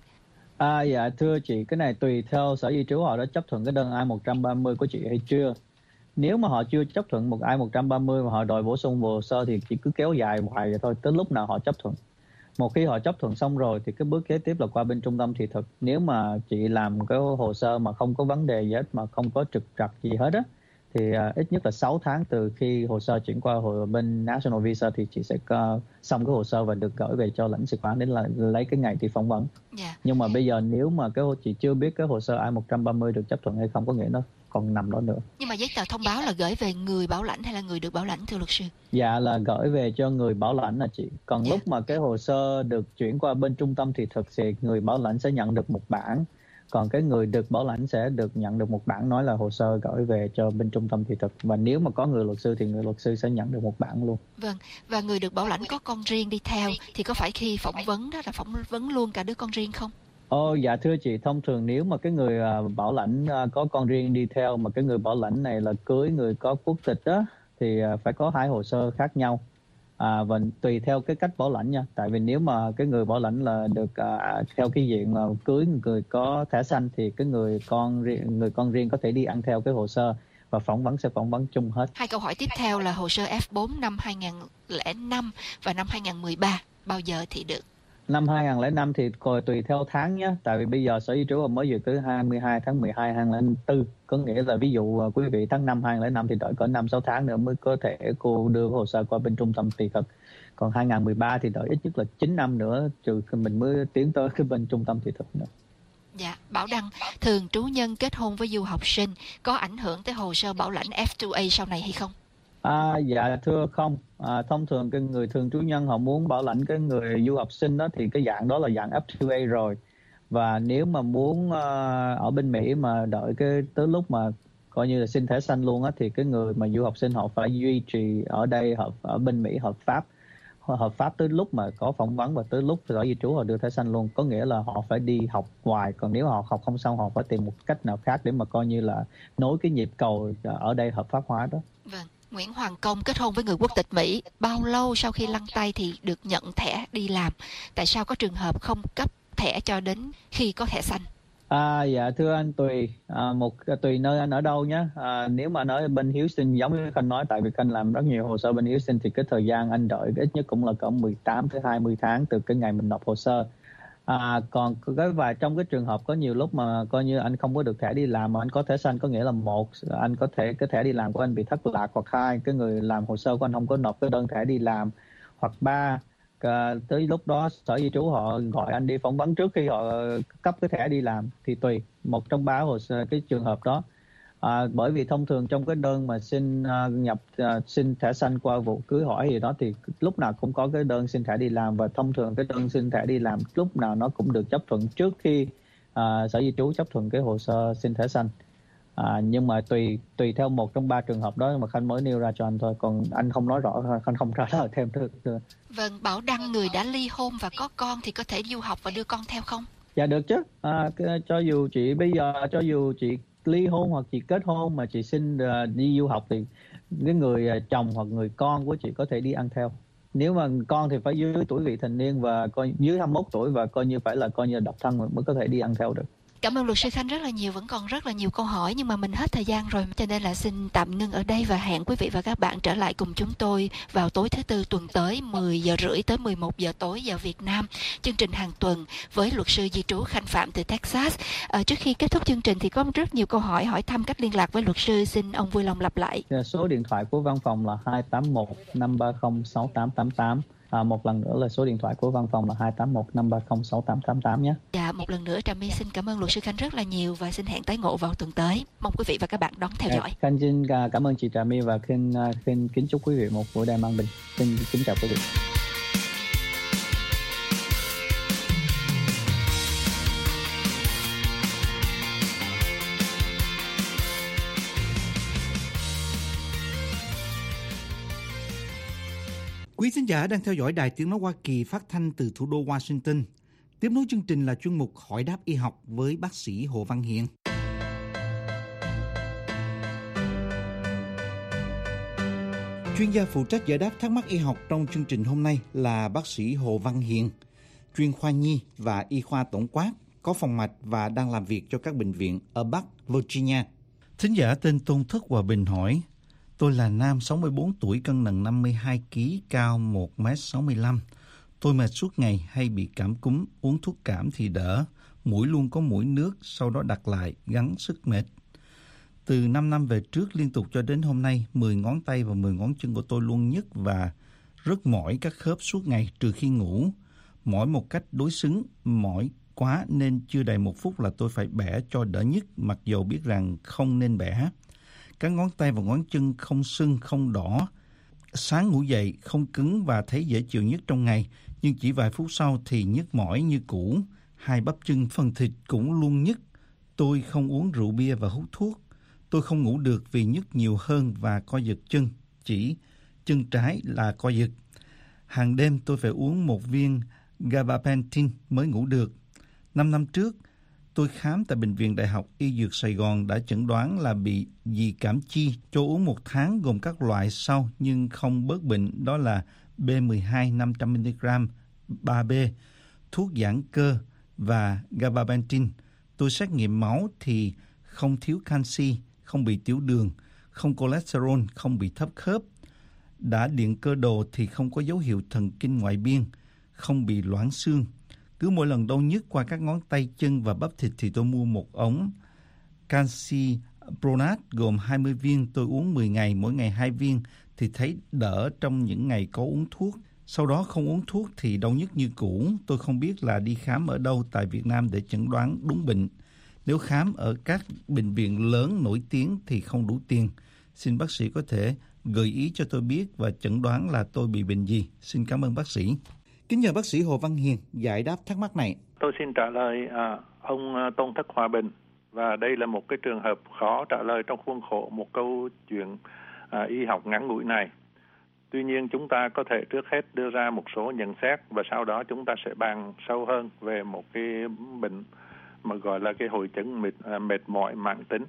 Dạ thưa chị, cái này tùy theo Sở Di trú họ đã chấp thuận cái đơn I-130 của chị hay chưa. Nếu mà họ chưa chấp thuận một I-130 mà họ đòi bổ sung hồ sơ thì chỉ cứ kéo dài hoài vậy thôi, tới lúc nào họ chấp thuận. Một khi họ chấp thuận xong rồi thì cái bước kế tiếp là qua bên trung tâm thị thực. Nếu mà chị làm cái hồ sơ mà không có vấn đề gì hết, mà không có trục trặc gì hết á, thì ít nhất là 6 tháng từ khi hồ sơ chuyển qua bên National Visa thì chị sẽ xong cái hồ sơ và được gửi về cho lãnh sự quán để lấy cái ngày đi phỏng vấn. Nhưng mà bây giờ nếu mà chị chưa biết cái hồ sơ I-130 được chấp thuận hay không, có nghĩa nó còn nằm đó nữa. Nhưng mà giấy tờ thông báo là gửi về người bảo lãnh hay là người được bảo lãnh, thưa luật sư? Dạ là gửi về cho người bảo lãnh là chị. Còn lúc mà cái hồ sơ được chuyển qua bên trung tâm thị thực thì người bảo lãnh sẽ nhận được một bản. Còn cái người được bảo lãnh sẽ được nhận được một bản nói là hồ sơ gửi về cho bên trung tâm thị thực. Và nếu mà có người luật sư thì người luật sư sẽ nhận được một bản luôn. Vâng, và người được bảo lãnh có con riêng đi theo thì có phải khi phỏng vấn đó là phỏng vấn luôn cả đứa con riêng không? Dạ thưa chị, thông thường nếu mà cái người bảo lãnh có con riêng đi theo mà cái người bảo lãnh này là cưới người có quốc tịch đó thì phải có 2 hồ sơ khác nhau. Và tùy theo cái cách bảo lãnh nha. Tại vì nếu mà cái người bảo lãnh là được theo cái diện mà cưới người có thẻ xanh thì cái người con riêng có thể đi ăn theo cái hồ sơ và phỏng vấn sẽ phỏng vấn chung hết. 2 câu hỏi tiếp theo là hồ sơ F4 năm 2005 và năm 2013 bao giờ thì được? Năm 2005 thì tùy theo tháng nhé. Tại vì bây giờ Sở Di trú mới duyệt tới 22 tháng 12 2004. Có nghĩa là ví dụ quý vị tháng 5 2005 thì đợi cỡ 5-6 tháng nữa mới có thể cô đưa hồ sơ qua bên trung tâm thị thực. Còn 2013 thì đợi ít nhất là 9 năm nữa trừ mình mới tiến tới cái bên trung tâm thị thực nữa. Dạ, Bảo Đăng, thường trú nhân kết hôn với du học sinh có ảnh hưởng tới hồ sơ bảo lãnh F2A sau này hay không? Dạ thưa không. Thông thường cái người thường trú nhân họ muốn bảo lãnh cái người du học sinh đó thì cái dạng đó là dạng F2A rồi. Và nếu mà muốn ở bên Mỹ mà đợi cái tới lúc mà coi như là xin thẻ xanh luôn á thì cái người mà du học sinh họ phải duy trì ở đây ở bên Mỹ hợp pháp tới lúc mà có phỏng vấn và tới lúc Sở Di trú họ đưa thẻ xanh luôn. Có nghĩa là họ phải đi học hoài, còn nếu họ học không xong họ phải tìm một cách nào khác để mà coi như là nối cái nhịp cầu ở đây hợp pháp hóa đó. Vâng. Nguyễn Hoàng Công kết hôn với người quốc tịch Mỹ, bao lâu sau khi lăn tay thì được nhận thẻ đi làm? Tại sao có trường hợp không cấp thẻ cho đến khi có thẻ xanh? Dạ thưa anh, tùy nơi anh ở đâu nhé. Nếu mà anh ở bên Houston giống như Khanh nói, tại vì Khanh làm rất nhiều hồ sơ bên Houston thì cái thời gian anh đợi ít nhất cũng là cỡ 18 tới 20 tháng từ cái ngày mình nộp hồ sơ. Còn và trong cái trường hợp có nhiều lúc mà coi như anh không có được thẻ đi làm mà anh có thẻ xanh, có nghĩa là một anh có thể cái thẻ đi làm của anh bị thất lạc, hoặc 2 cái người làm hồ sơ của anh không có nộp cái đơn thẻ đi làm, hoặc 3 tới lúc đó Sở Di trú họ gọi anh đi phỏng vấn trước khi họ cấp cái thẻ đi làm thì tùy một trong 3 hồ sơ cái trường hợp đó. Bởi vì thông thường trong cái đơn mà xin thẻ xanh qua vụ cưới hỏi gì đó thì lúc nào cũng có cái đơn xin thẻ đi làm, và thông thường cái đơn xin thẻ đi làm lúc nào nó cũng được chấp thuận trước khi Sở Di trú chấp thuận cái hồ sơ xin thẻ xanh. Nhưng mà tùy theo một trong 3 trường hợp đó mà Khanh mới nêu ra cho anh thôi, còn anh không nói rõ, Khanh không trả lời thêm được. Vâng, Bảo Đăng, người đã ly hôn và có con thì có thể du học và đưa con theo không? Dạ được chứ. Cho dù chị bây giờ chị ly hôn hoặc chị kết hôn mà chị xin đi du học thì cái người chồng hoặc người con của chị có thể đi ăn theo. Nếu mà con thì phải dưới tuổi vị thành niên và dưới 21 tuổi và coi như độc thân mới có thể đi ăn theo được. Cảm ơn luật sư Khanh rất là nhiều, vẫn còn rất là nhiều câu hỏi nhưng mà mình hết thời gian rồi, cho nên là xin tạm ngưng ở đây và hẹn quý vị và các bạn trở lại cùng chúng tôi vào tối thứ Tư tuần tới 10 giờ rưỡi tới 11 giờ tối giờ Việt Nam. Chương trình hàng tuần với luật sư di trú Khanh Phạm từ Texas. Trước khi kết thúc chương trình thì có rất nhiều câu hỏi thăm cách liên lạc với luật sư, xin ông vui lòng lặp lại. Số điện thoại của văn phòng là 281-530-6888. Một lần nữa là số điện thoại của văn phòng là 281-530-6888 nhé. Dạ, một lần nữa Trà My xin cảm ơn luật sư Khanh rất là nhiều và xin hẹn tái ngộ vào tuần tới. Mong quý vị và các bạn đón theo dõi. Khanh xin cảm ơn chị Trà My và Khanh kính chúc quý vị một buổi đêm an bình. Xin kính chào quý vị. Quý thính giả đang theo dõi Đài Tiếng nói Hoa Kỳ phát thanh từ thủ đô Washington. Tiếp nối chương trình là chuyên mục Hỏi đáp y học với bác sĩ Hồ Văn Hiền. Chuyên gia phụ trách giải đáp thắc mắc y học trong chương trình hôm nay là bác sĩ Hồ Văn Hiền, chuyên khoa nhi và y khoa tổng quát, có phòng mạch và đang làm việc cho các bệnh viện ở Bắc Virginia. Thính giả tên Tôn Thức Hòa Bình hỏi: Tôi là nam 64 tuổi, cân nặng 52 kg, cao 1m65. Tôi mệt suốt ngày, hay bị cảm cúm, uống thuốc cảm thì đỡ. Mũi luôn có mũi nước, sau đó đặt lại, gắng sức mệt. Từ 5 năm về trước liên tục cho đến hôm nay, 10 ngón tay và 10 ngón chân của tôi luôn nhức và rất mỏi các khớp suốt ngày trừ khi ngủ. Mỏi một cách đối xứng, mỏi quá nên chưa đầy 1 phút là tôi phải bẻ cho đỡ nhức, mặc dù biết rằng không nên bẻ. Các ngón tay và ngón chân không sưng, không đỏ. Sáng ngủ dậy không cứng và thấy dễ chịu nhất trong ngày, nhưng chỉ vài phút sau thì nhức mỏi như cũ. Hai bắp chân, phần thịt cũng luôn nhức. Tôi không uống rượu bia và hút thuốc. Tôi không ngủ được vì nhức nhiều hơn và co giật chân, chỉ chân trái là co giật. Hàng đêm tôi phải uống 1 viên gabapentin mới ngủ được. 5 năm trước, tôi khám tại Bệnh viện Đại học Y Dược Sài Gòn đã chẩn đoán là bị dị cảm chi, cho uống 1 tháng gồm các loại sau nhưng không bớt bệnh, đó là B12 500mg, 3B, thuốc giãn cơ và gabapentin. Tôi xét nghiệm máu thì không thiếu canxi, không bị tiểu đường, không cholesterol, không bị thấp khớp. Đã điện cơ đồ thì không có dấu hiệu thần kinh ngoại biên, không bị loãng xương. Cứ mỗi lần đau nhức qua các ngón tay, chân và bắp thịt thì tôi mua 1 ống canxi pronat gồm 20 viên. Tôi uống 10 ngày, mỗi ngày 2 viên thì thấy đỡ trong những ngày có uống thuốc. Sau đó không uống thuốc thì đau nhức như cũ. Tôi không biết là đi khám ở đâu tại Việt Nam để chẩn đoán đúng bệnh. Nếu khám ở các bệnh viện lớn nổi tiếng thì không đủ tiền. Xin bác sĩ có thể gợi ý cho tôi biết và chẩn đoán là tôi bị bệnh gì. Xin cảm ơn bác sĩ. Kính nhờ bác sĩ Hồ Văn Hiền giải đáp thắc mắc này. Tôi xin trả lời ông Tôn Thất Hòa Bình, và đây là một cái trường hợp khó trả lời trong khuôn khổ một câu chuyện y học ngắn ngủi này. Tuy nhiên chúng ta có thể trước hết đưa ra một số nhận xét và sau đó chúng ta sẽ bàn sâu hơn về một cái bệnh mà gọi là cái hội chứng mệt mỏi mãn tính.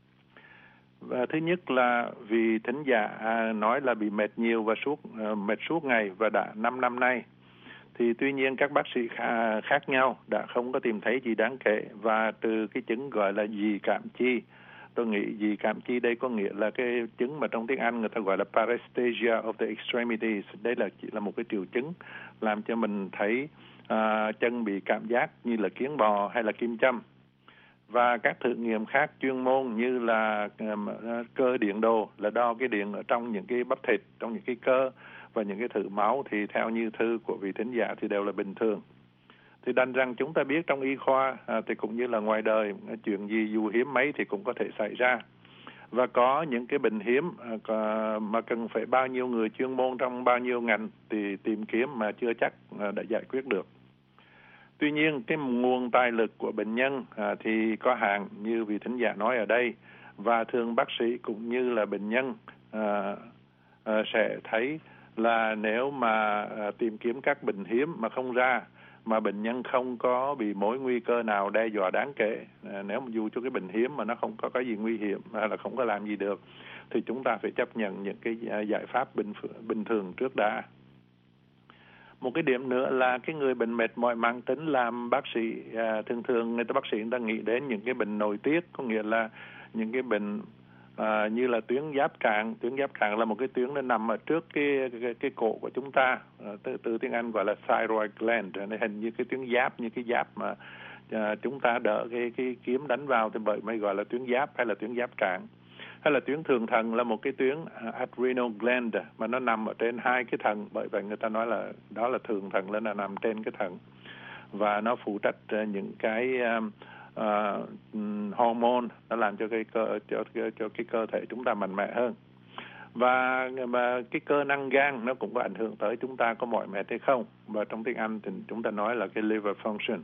Và thứ nhất là vì thính giả nói là bị mệt nhiều và mệt suốt ngày và đã 5 năm nay. Thì tuy nhiên các bác sĩ khác nhau đã không có tìm thấy gì đáng kể, và trừ cái chứng gọi là dị cảm chi. Tôi nghĩ dị cảm chi đây có nghĩa là cái chứng mà trong tiếng Anh người ta gọi là paresthesia of the extremities. Đây là chỉ là một cái triệu chứng làm cho mình thấy chân bị cảm giác như là kiến bò hay là kim châm. Và các thử nghiệm khác chuyên môn như là cơ điện đồ, là đo cái điện ở trong những cái bắp thịt, trong những cái cơ, và những cái thử máu thì theo như thư của vị thính giả thì đều là bình thường. Thì đành rằng chúng ta biết trong y khoa thì cũng như là ngoài đời, chuyện gì dù hiếm mấy thì cũng có thể xảy ra. Và có những cái bệnh hiếm mà cần phải bao nhiêu người chuyên môn trong bao nhiêu ngành thì tìm kiếm mà chưa chắc đã giải quyết được. Tuy nhiên cái nguồn tài lực của bệnh nhân thì có hạn như vị thính giả nói ở đây, và thường bác sĩ cũng như là bệnh nhân sẽ thấy là nếu mà tìm kiếm các bệnh hiếm mà không ra, mà bệnh nhân không có bị mối nguy cơ nào đe dọa đáng kể, nếu mà dù cho cái bệnh hiếm mà nó không có cái gì nguy hiểm hay là không có làm gì được, thì chúng ta phải chấp nhận những cái giải pháp bình thường trước đã. Một cái điểm nữa là cái người bệnh mệt mỏi mãn tính làm bác sĩ thường bác sĩ người ta nghĩ đến những cái bệnh nội tiết, có nghĩa là những cái bệnh như là tuyến giáp trạng. Tuyến giáp trạng là một cái tuyến nó nằm ở trước cái cổ của chúng ta, từ tiếng Anh gọi là thyroid gland, nó hình như cái tuyến giáp, như cái giáp mà chúng ta đỡ cái kiếm đánh vào, thì bởi mới gọi là tuyến giáp hay là tuyến giáp trạng. Hay là tuyến thượng thận là một cái tuyến adrenal gland mà nó nằm ở trên hai cái thận, bởi vậy người ta nói là đó là thượng thận, là nó nằm trên cái thận và nó phụ trách những cái hormone, nó làm cho cái cơ thể chúng ta mạnh mẽ hơn. Và cái cơ năng gan nó cũng có ảnh hưởng tới chúng ta có mỏi mệt hay không, và trong tiếng Anh thì chúng ta nói là cái liver function.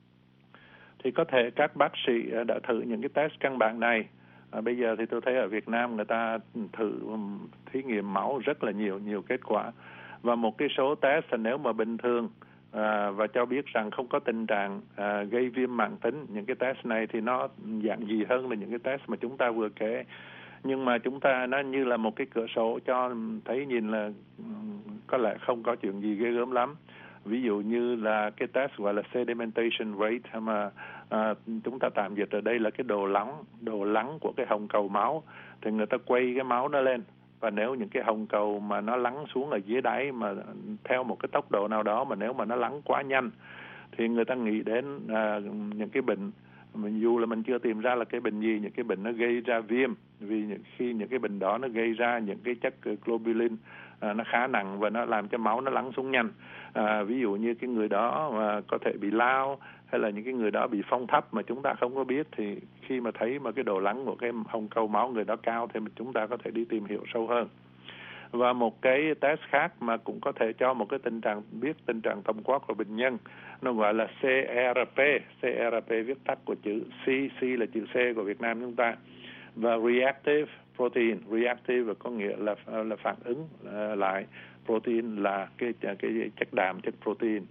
Thì có thể các bác sĩ đã thử những cái test căn bản này. Bây giờ thì tôi thấy ở Việt Nam người ta thử thí nghiệm máu rất là nhiều kết quả, và một cái số test là nếu mà bình thường và cho biết rằng không có tình trạng gây viêm mãn tính, những cái test này thì nó dạng gì hơn là những cái test mà chúng ta vừa kể. Nhưng mà chúng ta nó như là một cái cửa sổ cho thấy nhìn là có lẽ không có chuyện gì ghê gớm lắm. Ví dụ như là cái test gọi là sedimentation rate, mà chúng ta tạm dịch ở đây là cái độ lắng của cái hồng cầu máu. Thì người ta quay cái máu nó lên, và nếu những cái hồng cầu mà nó lắng xuống ở dưới đáy mà theo một cái tốc độ nào đó, mà nếu mà nó lắng quá nhanh thì người ta nghĩ đến những cái bệnh, dù là mình chưa tìm ra là cái bệnh gì, những cái bệnh nó gây ra viêm, vì khi những cái bệnh đó nó gây ra những cái chất globulin nó khá nặng và nó làm cho máu nó lắng xuống nhanh. Ví dụ như cái người đó mà có thể bị lao, hay là những cái người đó bị phong thấp mà chúng ta không có biết, thì khi mà thấy mà cái độ lắng của cái hồng cầu máu người đó cao thì chúng ta có thể đi tìm hiểu sâu hơn. Và một cái test khác mà cũng có thể cho một cái biết tình trạng tổng quát của bệnh nhân, nó gọi là CRP. CRP viết tắt của chữ C là chữ C của Việt Nam chúng ta. Và reactive protein, reactive có nghĩa là phản ứng lại, protein là cái chất đạm, chất protein.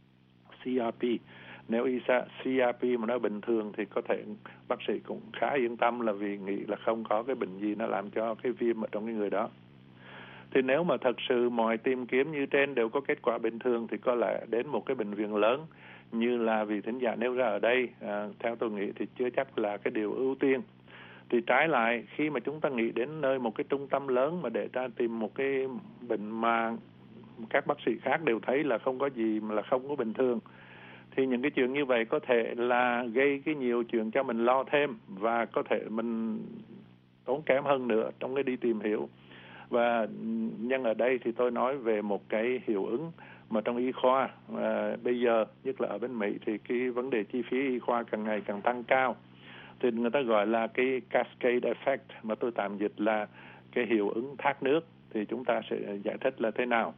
CRP, nếu CRP mà nó bình thường thì có thể bác sĩ cũng khá yên tâm, là vì nghĩ là không có cái bệnh gì nó làm cho cái viêm ở trong cái người đó. Thì nếu mà thật sự mọi tìm kiếm như trên đều có kết quả bình thường thì có lẽ đến một cái bệnh viện lớn như là vị thính giả nêu ra ở đây, theo tôi nghĩ thì chưa chắc là cái điều ưu tiên. Thì trái lại, khi mà chúng ta nghĩ đến nơi một cái trung tâm lớn mà để ta tìm một cái bệnh mà các bác sĩ khác đều thấy là không có gì mà là không có bình thường, thì những cái chuyện như vậy có thể là gây cái nhiều chuyện cho mình lo thêm, và có thể mình tốn kém hơn nữa trong cái đi tìm hiểu. Và nhân ở đây thì tôi nói về một cái hiệu ứng mà trong y khoa bây giờ, nhất là ở bên Mỹ, thì cái vấn đề chi phí y khoa càng ngày càng tăng cao. Thì người ta gọi là cái cascade effect, mà tôi tạm dịch là cái hiệu ứng thác nước. Thì chúng ta sẽ giải thích là thế nào.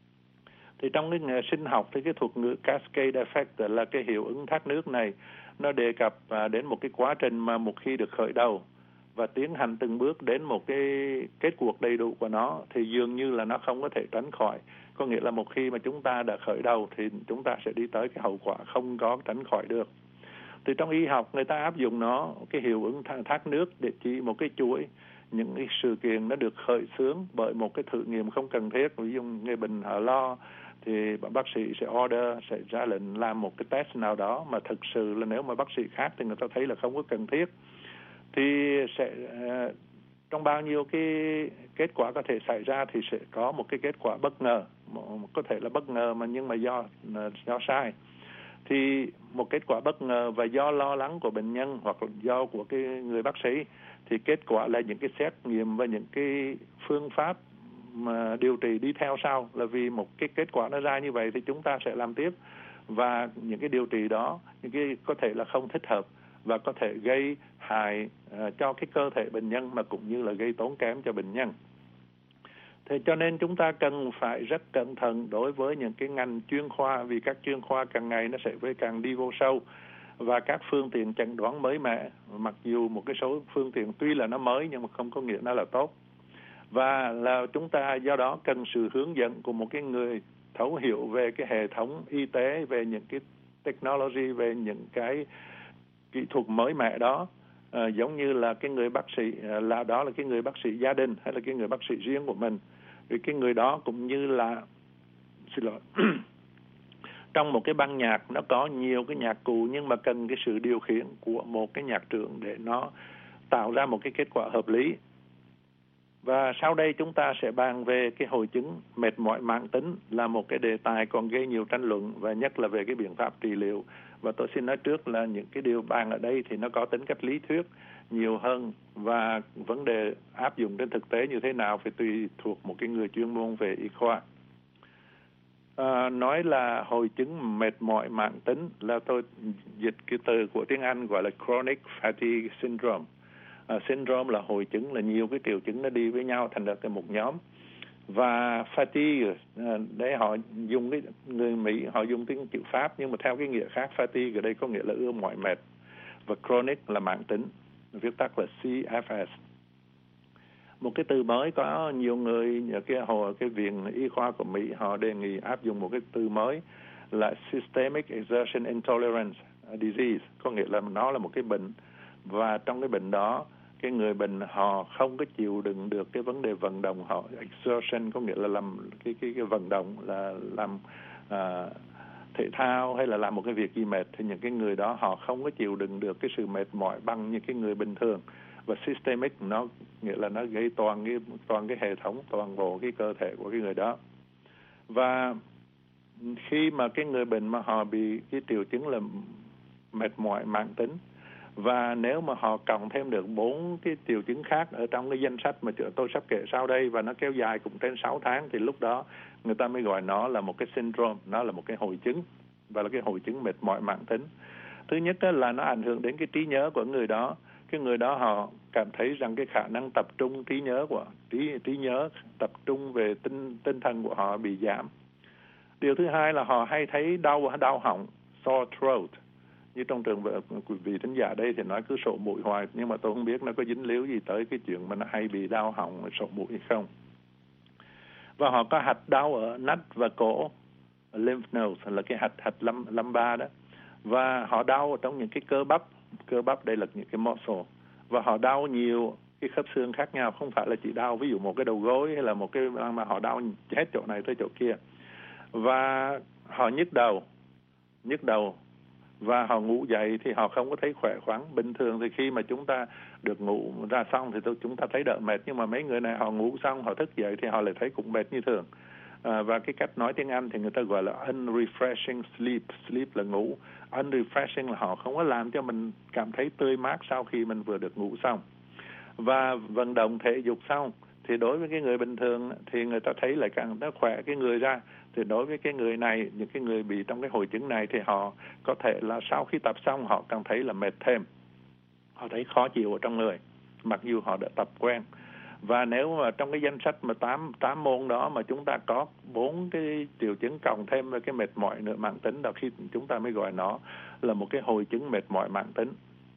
Thì trong cái nghề sinh học thì cái thuật ngữ cascade effect là cái hiệu ứng thác nước này, nó đề cập đến một cái quá trình mà một khi được khởi đầu và tiến hành từng bước đến một cái kết cuộc đầy đủ của nó, thì dường như là nó không có thể tránh khỏi. Có nghĩa là một khi mà chúng ta đã khởi đầu thì chúng ta sẽ đi tới cái hậu quả không có tránh khỏi được. Thì trong y học người ta áp dụng nó, cái hiệu ứng thác nước, để chỉ một cái chuỗi những cái sự kiện nó được khởi xướng bởi một cái thử nghiệm không cần thiết. Ví dụ người bệnh họ lo thì bác sĩ sẽ order, sẽ ra lệnh làm một cái test nào đó mà thực sự là nếu mà bác sĩ khác thì người ta thấy là không có cần thiết, thì sẽ trong bao nhiêu cái kết quả có thể xảy ra thì sẽ có một cái kết quả bất ngờ, có thể là bất ngờ mà nhưng mà do sai. Thì một kết quả bất ngờ và do lo lắng của bệnh nhân hoặc do của cái người bác sĩ, thì kết quả là những cái xét nghiệm và những cái phương pháp mà điều trị đi theo sau, là vì một cái kết quả nó ra như vậy thì chúng ta sẽ làm tiếp, và những cái điều trị đó những cái có thể là không thích hợp và có thể gây hại cho cái cơ thể bệnh nhân, mà cũng như là gây tốn kém cho bệnh nhân. Thế cho nên chúng ta cần phải rất cẩn thận đối với những cái ngành chuyên khoa, vì các chuyên khoa càng ngày nó sẽ càng đi vô sâu, và các phương tiện chẩn đoán mới mẻ, mặc dù một cái số phương tiện tuy là nó mới nhưng mà không có nghĩa nó là tốt. Và là chúng ta do đó cần sự hướng dẫn của một cái người thấu hiểu về cái hệ thống y tế, về những cái technology, về những cái kỹ thuật mới mẻ đó, giống như là cái người bác sĩ là đó là cái người bác sĩ gia đình hay là cái người bác sĩ riêng của mình. Vì cái người đó cũng như là trong một cái ban nhạc nó có nhiều cái nhạc cụ, nhưng mà cần cái sự điều khiển của một cái nhạc trưởng để nó tạo ra một cái kết quả hợp lý. Và sau đây chúng ta sẽ bàn về cái hội chứng mệt mỏi mãn tính, là một cái đề tài còn gây nhiều tranh luận, và nhất là về cái biện pháp trị liệu. Và tôi xin nói trước là những cái điều bàn ở đây thì nó có tính cách lý thuyết nhiều hơn, và vấn đề áp dụng trên thực tế như thế nào phải tùy thuộc một cái người chuyên môn về y khoa. Nói là hội chứng mệt mỏi mãn tính là tôi dịch cái từ của tiếng Anh gọi là chronic fatigue syndrome. Syndrome là hội chứng, là nhiều cái triệu chứng nó đi với nhau thành được một nhóm. Và fatigue để họ dùng cái người Mỹ họ dùng tiếng chữ Pháp, nhưng mà theo cái nghĩa khác, fatigue ở đây có nghĩa là ưa mỏi mệt, và chronic là mãn tính, viết tắt là CFS. Một cái từ mới có nhiều người cái viện y khoa của Mỹ họ đề nghị áp dụng một cái từ mới là systemic exertion intolerance disease, có nghĩa là nó là một cái bệnh, và trong cái bệnh đó cái người bệnh họ không có chịu đựng được cái vấn đề vận động. Họ exertion có nghĩa là làm cái vận động, là làm thể thao hay là làm một cái việc gì mệt, thì những cái người đó họ không có chịu đựng được cái sự mệt mỏi bằng những cái người bình thường. Và systemic nó nghĩa là nó gây toàn cái hệ thống, toàn bộ cái cơ thể của cái người đó. Và khi mà cái người bệnh mà họ bị cái triệu chứng là mệt mỏi mãn tính, và nếu mà họ cộng thêm được 4 cái triệu chứng khác ở trong cái danh sách mà tôi sắp kể sau đây, và nó kéo dài cũng trên 6 tháng, thì lúc đó người ta mới gọi nó là một cái syndrome, nó là một cái hội chứng, và là cái hội chứng mệt mỏi mãn tính. Thứ nhất là nó ảnh hưởng đến cái trí nhớ của người đó. Cái người đó họ cảm thấy rằng cái khả năng tập trung trí nhớ tập trung về tinh thần của họ bị giảm. Điều thứ hai là họ hay thấy đau họng, sore throat. Như trong trường quý vị thính giả đây thì nói cứ sổ mũi hoài, nhưng mà tôi không biết nó có dính líu gì tới cái chuyện mà nó hay bị đau họng, sổ mũi hay không. Và họ có hạch đau ở nách và cổ, lymph nodes là cái hạch lâm ba đó. Và họ đau ở trong những cái cơ bắp đây là những cái muscle. Và họ đau nhiều cái khớp xương khác nhau, không phải là chỉ đau ví dụ một cái đầu gối hay là một cái, mà họ đau hết chỗ này tới chỗ kia. Và họ nhức đầu, và họ ngủ dậy thì họ không có thấy khỏe khoắn. Bình thường thì khi mà chúng ta được ngủ ra xong thì chúng ta thấy đỡ mệt, nhưng mà mấy người này họ ngủ xong họ thức dậy thì họ lại thấy cũng mệt như thường. Và cái cách nói tiếng Anh thì người ta gọi là unrefreshing sleep. Sleep là ngủ, unrefreshing là họ không có làm cho mình cảm thấy tươi mát sau khi mình vừa được ngủ xong. Và vận động thể dục xong thì đối với cái người bình thường thì người ta thấy lại càng nó khỏe cái người ra. Thì đối với cái người này, những cái người bị trong cái hội chứng này thì họ có thể là sau khi tập xong họ càng thấy là mệt thêm, họ thấy khó chịu ở trong người mặc dù họ đã tập quen. Và nếu mà trong cái danh sách mà 8 môn đó mà chúng ta có 4 cái triệu chứng cộng thêm với cái mệt mỏi nữa mãn tính, đó khi chúng ta mới gọi nó là một cái hội chứng mệt mỏi mãn tính.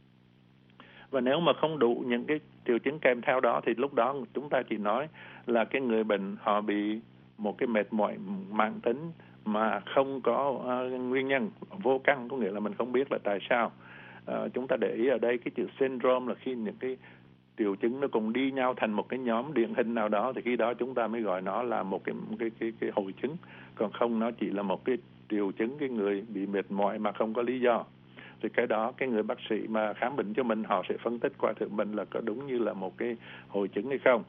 Và nếu mà không đủ những cái triệu chứng kèm theo đó thì lúc đó chúng ta chỉ nói là cái người bệnh họ bị một cái mệt mỏi mãn tính mà không có nguyên nhân, vô căn, có nghĩa là mình không biết là tại sao. Chúng ta để ý ở đây cái chữ syndrome là khi những cái triệu chứng nó cùng đi nhau thành một cái nhóm điển hình nào đó, thì khi đó chúng ta mới gọi nó là một cái hội chứng. Còn không nó chỉ là một cái triệu chứng cái người bị mệt mỏi mà không có lý do. Thì cái đó cái người bác sĩ mà khám bệnh cho mình họ sẽ phân tích qua thử mình là có đúng như là một cái hội chứng hay không.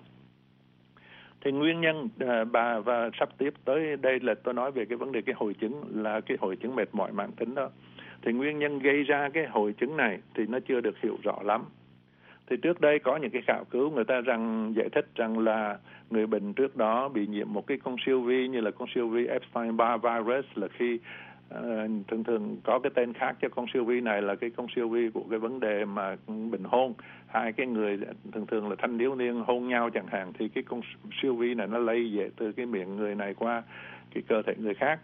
Thì nguyên nhân và sắp tiếp tới đây là tôi nói về cái vấn đề cái hội chứng là cái hội chứng mệt mỏi mãn tính đó. Thì nguyên nhân gây ra cái hội chứng này thì nó chưa được hiểu rõ lắm. Thì trước đây có những cái khảo cứu người ta giải thích rằng là người bệnh trước đó bị nhiễm một cái con siêu vi như là con siêu vi Epstein-Barr virus, là khi thường có cái tên khác cho con siêu vi này là cái con siêu vi của cái vấn đề mà bệnh hôn. Hai cái người thường là thanh thiếu niên hôn nhau chẳng hạn, thì cái con siêu vi này nó lây dễ từ cái miệng người này qua cái cơ thể người khác.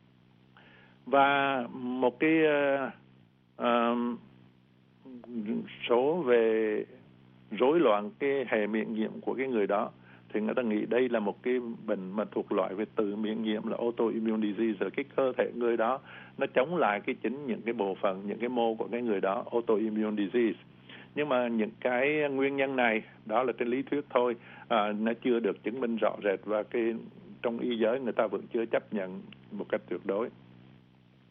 Và một cái số về rối loạn cái hệ miễn nhiễm của cái người đó, thì người ta nghĩ đây là một cái bệnh mà thuộc loại về tự miễn nhiễm, là autoimmune disease. Rồi cái cơ thể người đó nó chống lại cái chính những cái bộ phận, những cái mô của cái người đó, autoimmune disease. Nhưng mà những cái nguyên nhân này đó là trên lý thuyết thôi, nó chưa được chứng minh rõ rệt, và cái trong y giới người ta vẫn chưa chấp nhận một cách tuyệt đối.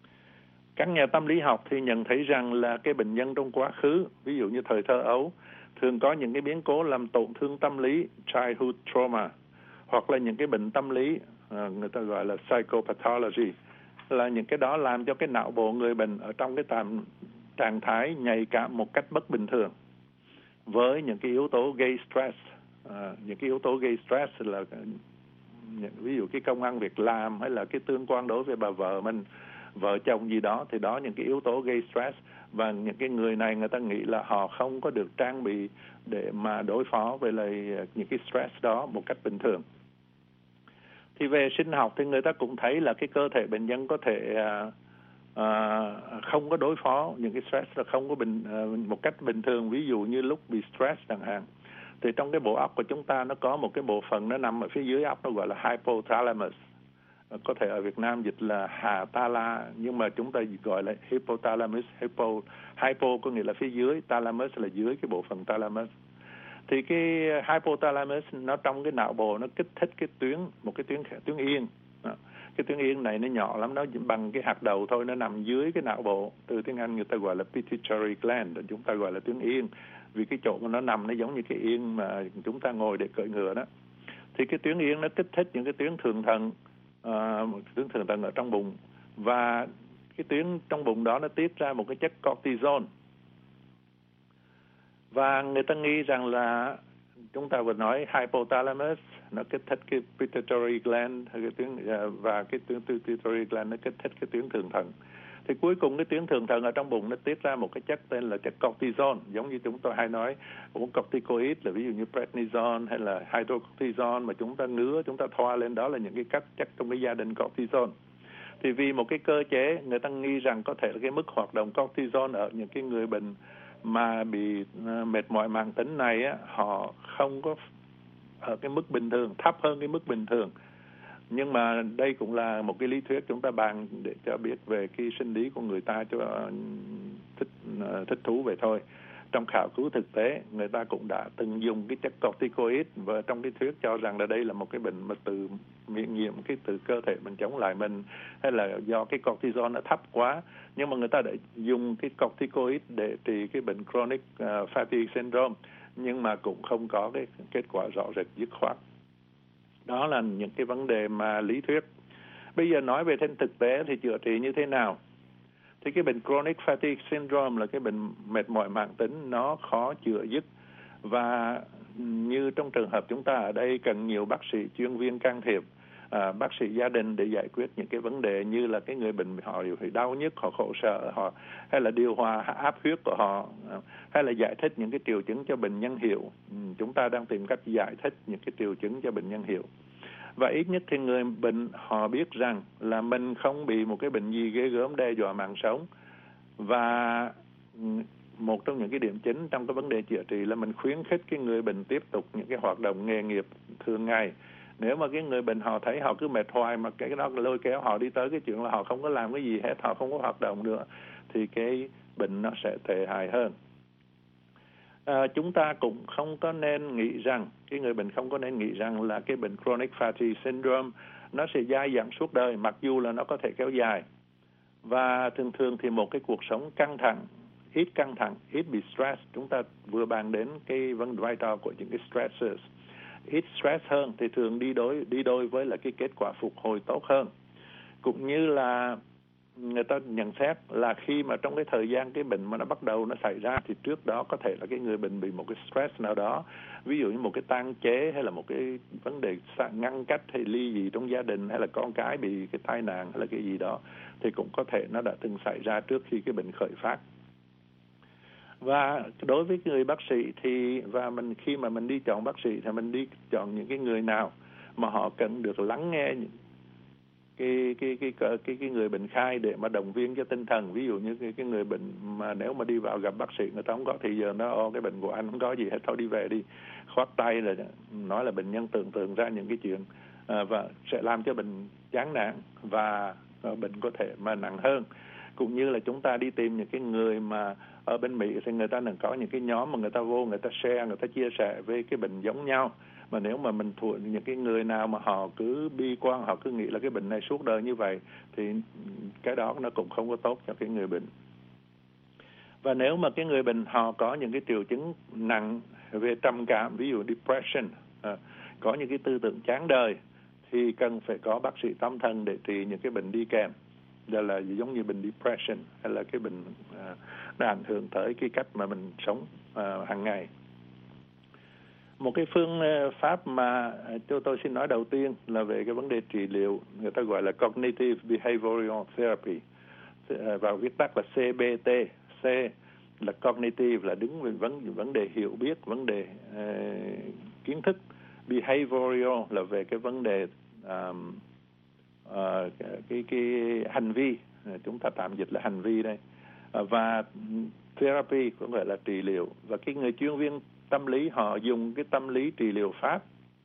Các nhà tâm lý học thì nhận thấy rằng là cái bệnh nhân trong quá khứ, ví dụ như thời thơ ấu, thường có những cái biến cố làm tổn thương tâm lý, childhood trauma, hoặc là những cái bệnh tâm lý, người ta gọi là psychopathology, là những cái đó làm cho cái não bộ người bệnh ở trong cái trạng thái nhạy cảm một cách bất bình thường với những cái yếu tố gây stress. Những cái yếu tố gây stress là ví dụ cái công ăn việc làm, hay là cái tương quan đối với bà vợ mình, vợ chồng gì đó, thì đó những cái yếu tố gây stress. Và những cái người này người ta nghĩ là họ không có được trang bị để mà đối phó với lại những cái stress đó một cách bình thường. Thì về sinh học thì người ta cũng thấy là cái cơ thể bệnh nhân có thể không có đối phó những cái stress là không có một cách bình thường. Ví dụ như lúc bị stress chẳng hạn, thì trong cái bộ óc của chúng ta nó có một cái bộ phận nó nằm ở phía dưới óc, nó gọi là hypothalamus. Có thể ở Việt Nam dịch là hà ta la, nhưng mà chúng ta gọi là hypothalamus. Hypo có nghĩa là phía dưới, thalamus là dưới cái bộ phận thalamus. Thì cái hypothalamus nó trong cái não bộ nó kích thích cái một cái tuyến yên. Cái tuyến yên này nó nhỏ lắm, nó chỉ bằng cái hạt đậu thôi, nó nằm dưới cái não bộ. Từ tiếng Anh người ta gọi là pituitary gland, chúng ta gọi là tuyến yên, vì cái chỗ mà nó nằm nó giống như cái yên mà chúng ta ngồi để cưỡi ngựa đó. Thì cái tuyến yên nó kích thích những cái tuyến thượng thận, tuyến thượng thận ở trong bụng, và cái tuyến trong bụng đó nó tiết ra một cái chất cortisol. Và người ta nghĩ rằng là chúng ta vừa nói hypothalamus nó kích thích cái pituitary gland, và cái tuyến pituitary gland nó kích thích cái tuyến thượng thận. Thì cuối cùng cái tuyến thượng thận ở trong bụng nó tiết ra một cái chất tên là chất cortisol, giống như chúng tôi hay nói uống corticoid là ví dụ như prednisone hay là hydrocortisone mà chúng ta ngứa, chúng ta thoa lên, đó là những cái chất trong cái gia đình cortisol. Thì vì một cái cơ chế, người ta nghi rằng có thể là cái mức hoạt động cortisol ở những cái người bệnh mà bị mệt mỏi mãn tính này á, họ không có ở cái mức bình thường, thấp hơn cái mức bình thường. Nhưng mà đây cũng là một cái lý thuyết chúng ta bàn để cho biết về cái sinh lý của người ta cho thích thú vậy thôi. Trong khảo cứu thực tế, người ta cũng đã từng dùng cái chất corticoid và trong cái thuyết cho rằng là đây là một cái bệnh mà từ miễn nhiễm, cái từ cơ thể mình chống lại mình, hay là do cái cortisol nó thấp quá. Nhưng mà người ta đã dùng cái corticoid để trị cái bệnh chronic fatigue syndrome, nhưng mà cũng không có cái kết quả rõ rệt dứt khoát. Đó là những cái vấn đề mà lý thuyết. Bây giờ nói về trên thực tế thì chữa trị như thế nào? Thì cái bệnh chronic fatigue syndrome là cái bệnh mệt mỏi mãn tính, nó khó chữa dứt. Và như trong trường hợp chúng ta ở đây cần nhiều bác sĩ chuyên viên can thiệp, bác sĩ gia đình để giải quyết những cái vấn đề như là cái người bệnh họ bị đau nhức, họ khổ sở, họ hay là điều hòa áp huyết của họ, hay là giải thích những cái triệu chứng cho bệnh nhân hiểu. Chúng ta đang tìm cách giải thích những cái triệu chứng cho bệnh nhân hiểu. Và ít nhất thì người bệnh họ biết rằng là mình không bị một cái bệnh gì ghê gớm đe dọa mạng sống. Và một trong những cái điểm chính trong cái vấn đề chữa trị là mình khuyến khích cái người bệnh tiếp tục những cái hoạt động nghề nghiệp thường ngày. Nếu mà cái người bệnh họ thấy họ cứ mệt hoài mà cái đó lôi kéo họ đi tới cái chuyện là họ không có làm cái gì hết, họ không có hoạt động nữa, thì cái bệnh nó sẽ tệ hại hơn. Chúng ta cũng không có nên nghĩ rằng, cái người bệnh không có nên nghĩ rằng là cái bệnh chronic fatigue syndrome nó sẽ dai dẳng suốt đời, mặc dù là nó có thể kéo dài. Và thường thường thì một cái cuộc sống căng thẳng, ít bị stress, chúng ta vừa bàn đến cái vấn đề vai trò của những cái stressors. Ít stress hơn thì thường đi đôi với là cái kết quả phục hồi tốt hơn. Cũng như là người ta nhận xét là khi mà trong cái thời gian cái bệnh mà nó bắt đầu nó xảy ra thì trước đó có thể là cái người bệnh bị một cái stress nào đó, ví dụ như một cái tang chế hay là một cái vấn đề ngăn cách hay ly dị trong gia đình, hay là con cái bị cái tai nạn hay là cái gì đó, thì cũng có thể nó đã từng xảy ra trước khi cái bệnh khởi phát. Và đối với người bác sĩ thì khi mà mình đi chọn bác sĩ thì mình đi chọn những cái người nào mà họ cần được lắng nghe cái người bệnh khai để mà động viên cho tinh thần. Ví dụ như cái người bệnh mà nếu mà đi vào gặp bác sĩ, người ta không có thì giờ nó cái bệnh của anh không có gì hết, thôi đi về đi, khoát tay rồi nói là bệnh nhân tưởng tượng ra những cái chuyện và sẽ làm cho bệnh chán nản và bệnh có thể mà nặng hơn. Cũng như là chúng ta đi tìm những cái người mà ở bên Mỹ thì người ta có những cái nhóm mà người ta vô, người ta share, người ta chia sẻ về cái bệnh giống nhau, Mà nếu mà mình thuộc những cái người nào mà họ cứ bi quan, họ cứ nghĩ là cái bệnh này suốt đời như vậy, thì cái đó nó cũng không có tốt cho cái người bệnh. Và nếu mà cái người bệnh họ có những cái triệu chứng nặng về trầm cảm, ví dụ depression, có những cái tư tưởng chán đời, thì cần phải có bác sĩ tâm thần để trị những cái bệnh đi kèm. Đó là giống như bệnh depression hay là cái bệnh nó ảnh hưởng tới cái cách mà mình sống hàng ngày. Một cái phương pháp mà tôi xin nói đầu tiên là về cái vấn đề trị liệu, người ta gọi là Cognitive Behavioral Therapy, và viết tắt là CBT. C là cognitive, là đứng về vấn đề hiểu biết, vấn đề kiến thức. Behavioral là về cái vấn đề cái hành vi, chúng ta tạm dịch là hành vi đây. Và therapy cũng gọi là trị liệu. Và cái người chuyên viên tâm lý họ dùng cái tâm lý trị liệu pháp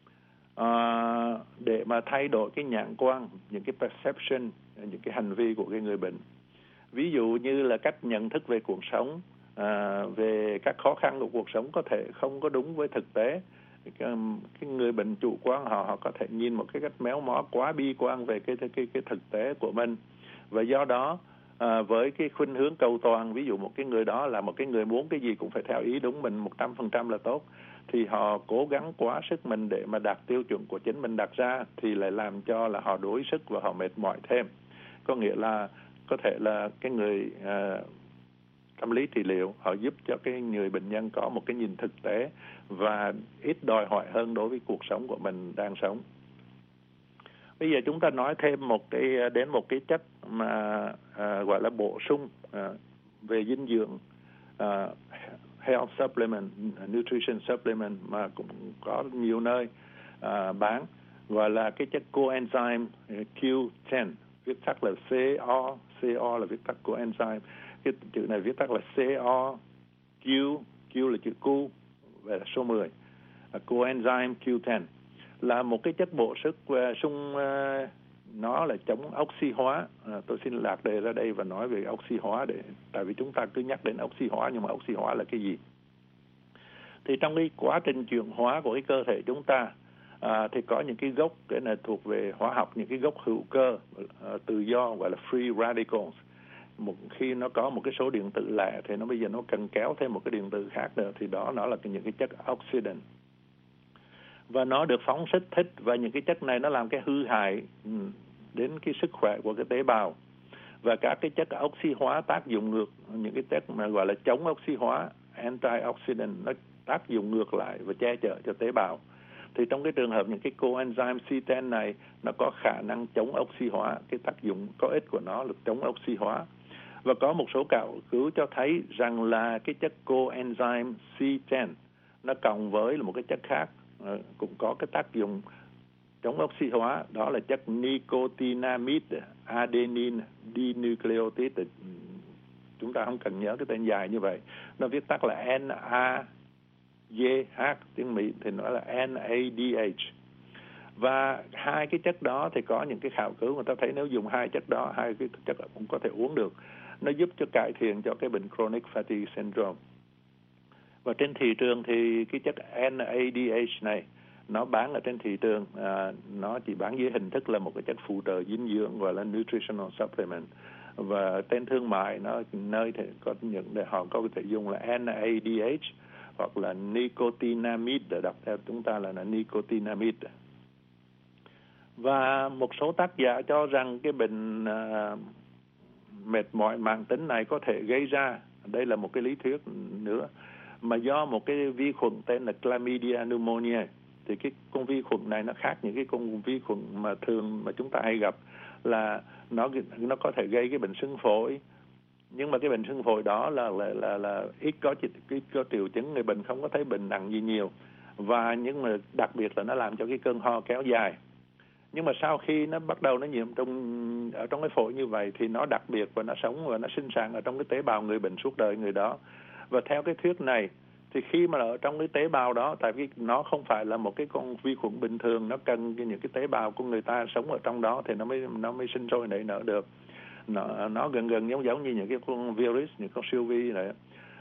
để mà thay đổi cái nhãn quan, những cái perception, những cái hành vi của cái người bệnh. Ví dụ như là cách nhận thức về cuộc sống, về các khó khăn của cuộc sống có thể không có đúng với thực tế. Cái người bệnh chủ quan họ có thể nhìn một cái cách méo mó quá bi quan về cái thực tế của mình, và do đó với cái khuynh hướng cầu toàn, ví dụ một cái người đó là một cái người muốn cái gì cũng phải theo ý đúng mình 100% là tốt, thì họ cố gắng quá sức mình để mà đạt tiêu chuẩn của chính mình đặt ra, thì lại làm cho là họ đuối sức và họ mệt mỏi thêm. Có nghĩa là có thể là cái người tâm lý trị liệu họ giúp cho cái người bệnh nhân có một cái nhìn thực tế và ít đòi hỏi hơn đối với cuộc sống của mình đang sống. Bây giờ chúng ta nói thêm đến một cái chất mà gọi là bổ sung về dinh dưỡng, health supplement, nutrition supplement, mà cũng có nhiều nơi bán, gọi là cái chất coenzyme Q10, viết tắt là CO là viết tắt coenzyme. Cái chữ này viết tắt là CO, Q là chữ Q và là số 10. Coenzyme Q10 là một cái chất bổ sung, nó là chống oxy hóa. Tôi xin lạc đề ra đây và nói về oxy hóa, tại vì chúng ta cứ nhắc đến oxy hóa, nhưng mà oxy hóa là cái gì? Thì trong cái quá trình chuyển hóa của cái cơ thể chúng ta, thì có những cái gốc, cái này thuộc về hóa học, những cái gốc hữu cơ tự do, gọi là free radicals. Khi nó có một cái số điện tử lẻ thì nó bây giờ nó cần kéo thêm một cái điện tử khác nữa, thì đó nó là những cái chất oxidant, và nó được phóng thích, và những cái chất này nó làm cái hư hại đến cái sức khỏe của cái tế bào. Và các cái chất oxy hóa tác dụng ngược, những cái chất mà gọi là chống oxy hóa, antioxidant, nó tác dụng ngược lại và che chở cho tế bào. Thì trong cái trường hợp những cái coenzyme C10 này, nó có khả năng chống oxy hóa, cái tác dụng có ích của nó là chống oxy hóa. Và có một số nghiên cứu cho thấy rằng là cái chất coenzyme C10 nó cộng với một cái chất khác cũng có cái tác dụng chống oxy hóa, đó là chất nicotinamide adenine dinucleotide. Chúng ta không cần nhớ cái tên dài như vậy, nó viết tắt là NADH, tiếng Mỹ thì nói là NADH. Và hai cái chất đó thì có những cái khảo cứu người ta thấy nếu dùng hai chất đó, hai cái chất cũng có thể uống được, nó giúp cho cải thiện cho cái bệnh chronic fatigue syndrome. Và trên thị trường thì cái chất NADH này nó bán ở trên thị trường, nó chỉ bán dưới hình thức là một cái chất phụ trợ dinh dưỡng, gọi là nutritional supplement. Và trên thương mại nó nơi thì có những để họ có thể dùng là NADH hoặc là nicotinamide, đọc theo chúng ta là nicotinamide. Và một số tác giả cho rằng cái bệnh mệt mỏi mãn tính này có thể gây ra, đây là một cái lý thuyết nữa, mà do một cái vi khuẩn tên là Chlamydia pneumoniae. Thì cái con vi khuẩn này nó khác những cái con vi khuẩn mà thường mà chúng ta hay gặp, là nó có thể gây cái bệnh sưng phổi. Nhưng mà cái bệnh sưng phổi đó là ít có triệu chứng, người bệnh không có thấy bệnh nặng gì nhiều, và nhưng mà đặc biệt là nó làm cho cái cơn ho kéo dài. Nhưng mà sau khi nó bắt đầu nó nhiễm ở trong cái phổi như vậy thì nó đặc biệt và nó sống và nó sinh sản ở trong cái tế bào người bệnh suốt đời người đó. Và theo cái thuyết này thì khi mà ở trong cái tế bào đó, tại vì nó không phải là một cái con vi khuẩn bình thường, nó cần những cái tế bào của người ta sống ở trong đó thì nó mới sinh sôi nảy nở được. Nó gần giống như những cái con virus, những con siêu vi này.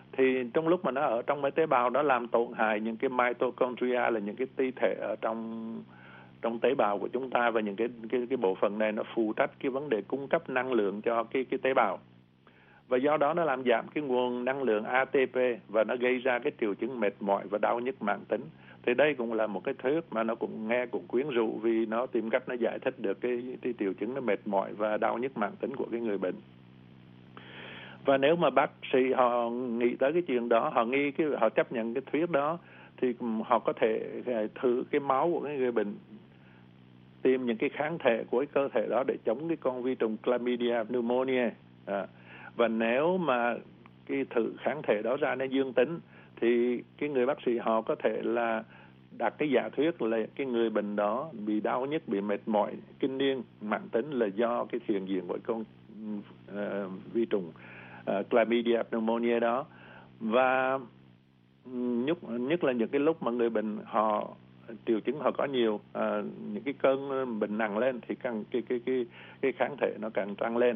thì trong lúc mà nó ở trong mấy tế bào, nó làm tổn hại những cái mitochondria, là những cái ti thể ở trong tế bào của chúng ta, và những cái bộ phận này nó phụ trách cái vấn đề cung cấp năng lượng cho cái tế bào, và do đó nó làm giảm cái nguồn năng lượng ATP và nó gây ra cái triệu chứng mệt mỏi và đau nhức mãn tính. Thì đây cũng là một cái thuyết mà nó cũng nghe cũng quyến rũ, vì nó tìm cách nó giải thích được cái triệu chứng nó mệt mỏi và đau nhức mãn tính của cái người bệnh. Và nếu mà bác sĩ họ nghĩ tới cái chuyện đó, họ chấp nhận cái thuyết đó, thì họ có thể thử cái máu của cái người bệnh, tìm những cái kháng thể của cái cơ thể đó để chống cái con vi trùng Chlamydia pneumonia. Và nếu mà cái thử kháng thể đó ra nó dương tính, thì cái người bác sĩ họ có thể là đặt cái giả thuyết là cái người bệnh đó bị đau nhức, bị mệt mỏi kinh niên mãn tính là do cái hiện diện của con vi trùng Chlamydia pneumonia đó. Và nhất là những cái lúc mà người bệnh họ triệu chứng họ có nhiều những cái cơn bệnh nặng lên, thì cái kháng thể nó càng tăng lên.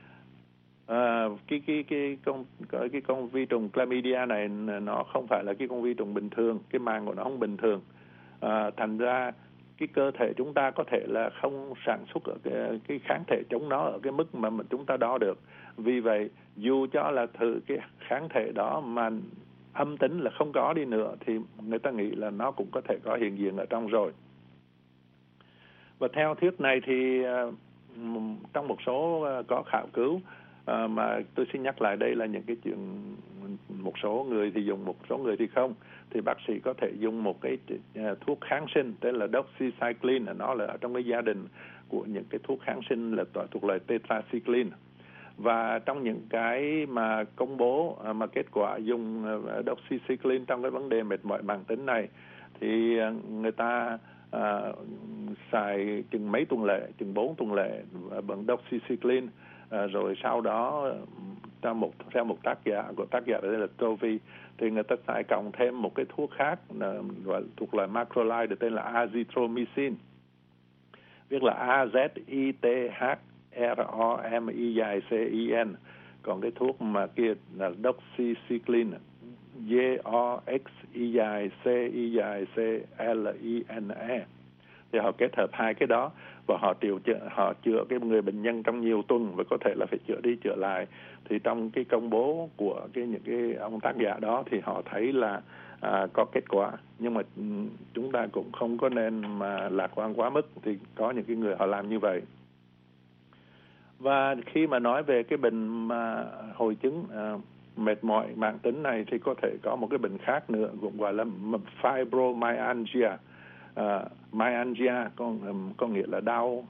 Cái con vi trùng Chlamydia này nó không phải là cái con vi trùng bình thường, cái màng của nó không bình thường. Thành ra cái cơ thể chúng ta có thể là không sản xuất ở cái kháng thể chống nó ở cái mức mà chúng ta đo được. Vì vậy dù cho là thử cái kháng thể đó mà âm tính là không có đi nữa, thì người ta nghĩ là nó cũng có thể có hiện diện ở trong rồi. Và theo thuyết này thì trong một số có khảo cứu, mà tôi xin nhắc lại đây là những cái chuyện một số người thì dùng, một số người thì không, thì bác sĩ có thể dùng một cái thuốc kháng sinh tên là doxycycline. Nó là ở trong cái gia đình của những cái thuốc kháng sinh là thuộc loại tetracycline. Và trong những cái mà công bố mà kết quả dùng doxycycline trong cái vấn đề mệt mỏi mãn tính này, thì người ta xài chừng mấy tuần lễ, chừng 4 tuần lễ bằng doxycycline. Rồi sau đó theo một tác giả đây là Tovey, thì người ta xài cộng thêm một cái thuốc khác thuộc loại macrolide tên là azithromycin, viết là AZITHROMYCIN. Còn cái thuốc mà kia là doxycycline, DOXYCICLINE. Thì họ kết hợp hai cái đó và họ chữa cái người bệnh nhân trong nhiều tuần, và có thể là phải chữa đi chữa lại. Thì trong cái công bố của những cái ông tác giả đó thì họ thấy là có kết quả, nhưng mà chúng ta cũng không có nên mà lạc quan quá mức. Thì có những cái người họ làm như vậy. Và khi mà nói về cái bệnh mà hội chứng mệt mỏi mãn tính này, thì có thể có một cái bệnh khác nữa cũng gọi là fibromyalgia. Myalgia có nghĩa là đau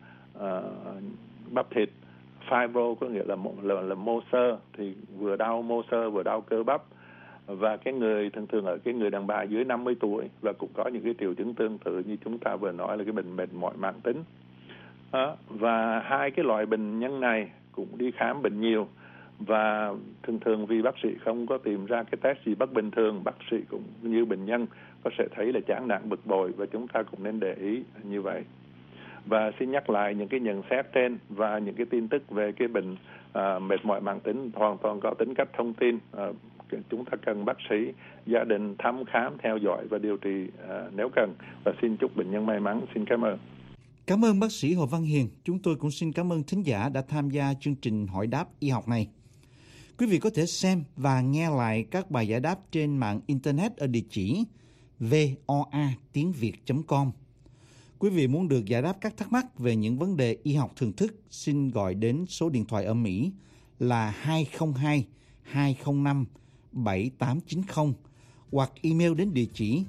bắp thịt, fibro có nghĩa là mô xơ, thì vừa đau mô xơ vừa đau cơ bắp. Và cái người thường ở cái người đàn bà dưới 50 tuổi và cũng có những cái triệu chứng tương tự như chúng ta vừa nói là cái bệnh mệt mỏi mãn tính. Và hai cái loại bệnh nhân này cũng đi khám bệnh nhiều, và thường vì bác sĩ không có tìm ra cái test gì bất bình thường, bác sĩ cũng như bệnh nhân có sẽ thấy là chán nản bực bội, và chúng ta cũng nên để ý như vậy. Và xin nhắc lại những cái nhận xét trên và những cái tin tức về cái bệnh mệt mỏi mãn tính hoàn toàn có tính cách thông tin. Chúng ta cần bác sĩ, gia đình thăm khám, theo dõi và điều trị nếu cần. Và xin chúc bệnh nhân may mắn. Xin cảm ơn. Cảm ơn bác sĩ Hồ Văn Hiền. Chúng tôi cũng xin cảm ơn thính giả đã tham gia chương trình Hỏi đáp y học này. Quý vị có thể xem và nghe lại các bài giải đáp trên mạng Internet ở địa chỉ voa.tiếng.việt.com. Quý vị muốn được giải đáp các thắc mắc về những vấn đề y học thường thức, xin gọi đến số điện thoại ở Mỹ là 202 205 7890 hoặc email đến địa chỉ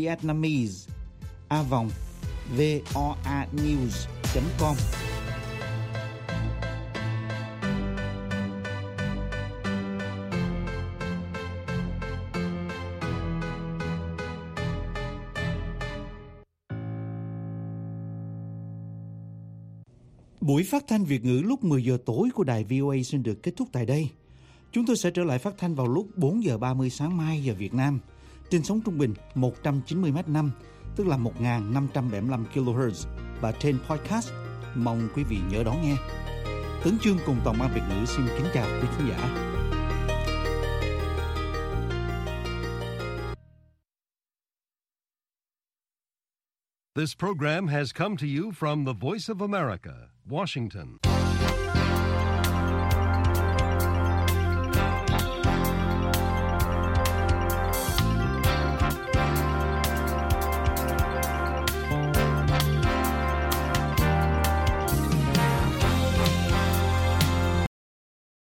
vietnamese@voanews.com. Buổi phát thanh Việt ngữ lúc 10 giờ tối của đài VOA xin được kết thúc tại đây. Chúng tôi sẽ trở lại phát thanh vào lúc 4 giờ 30 sáng mai giờ Việt Nam trên sóng trung bình 190 m5, tức là 1575 kHz, và trên podcast. Mong quý vị nhớ đón nghe. Tấn Chương cùng toàn ban Việt ngữ xin kính chào quý khán giả. This program has come to you from the Voice of America, Washington.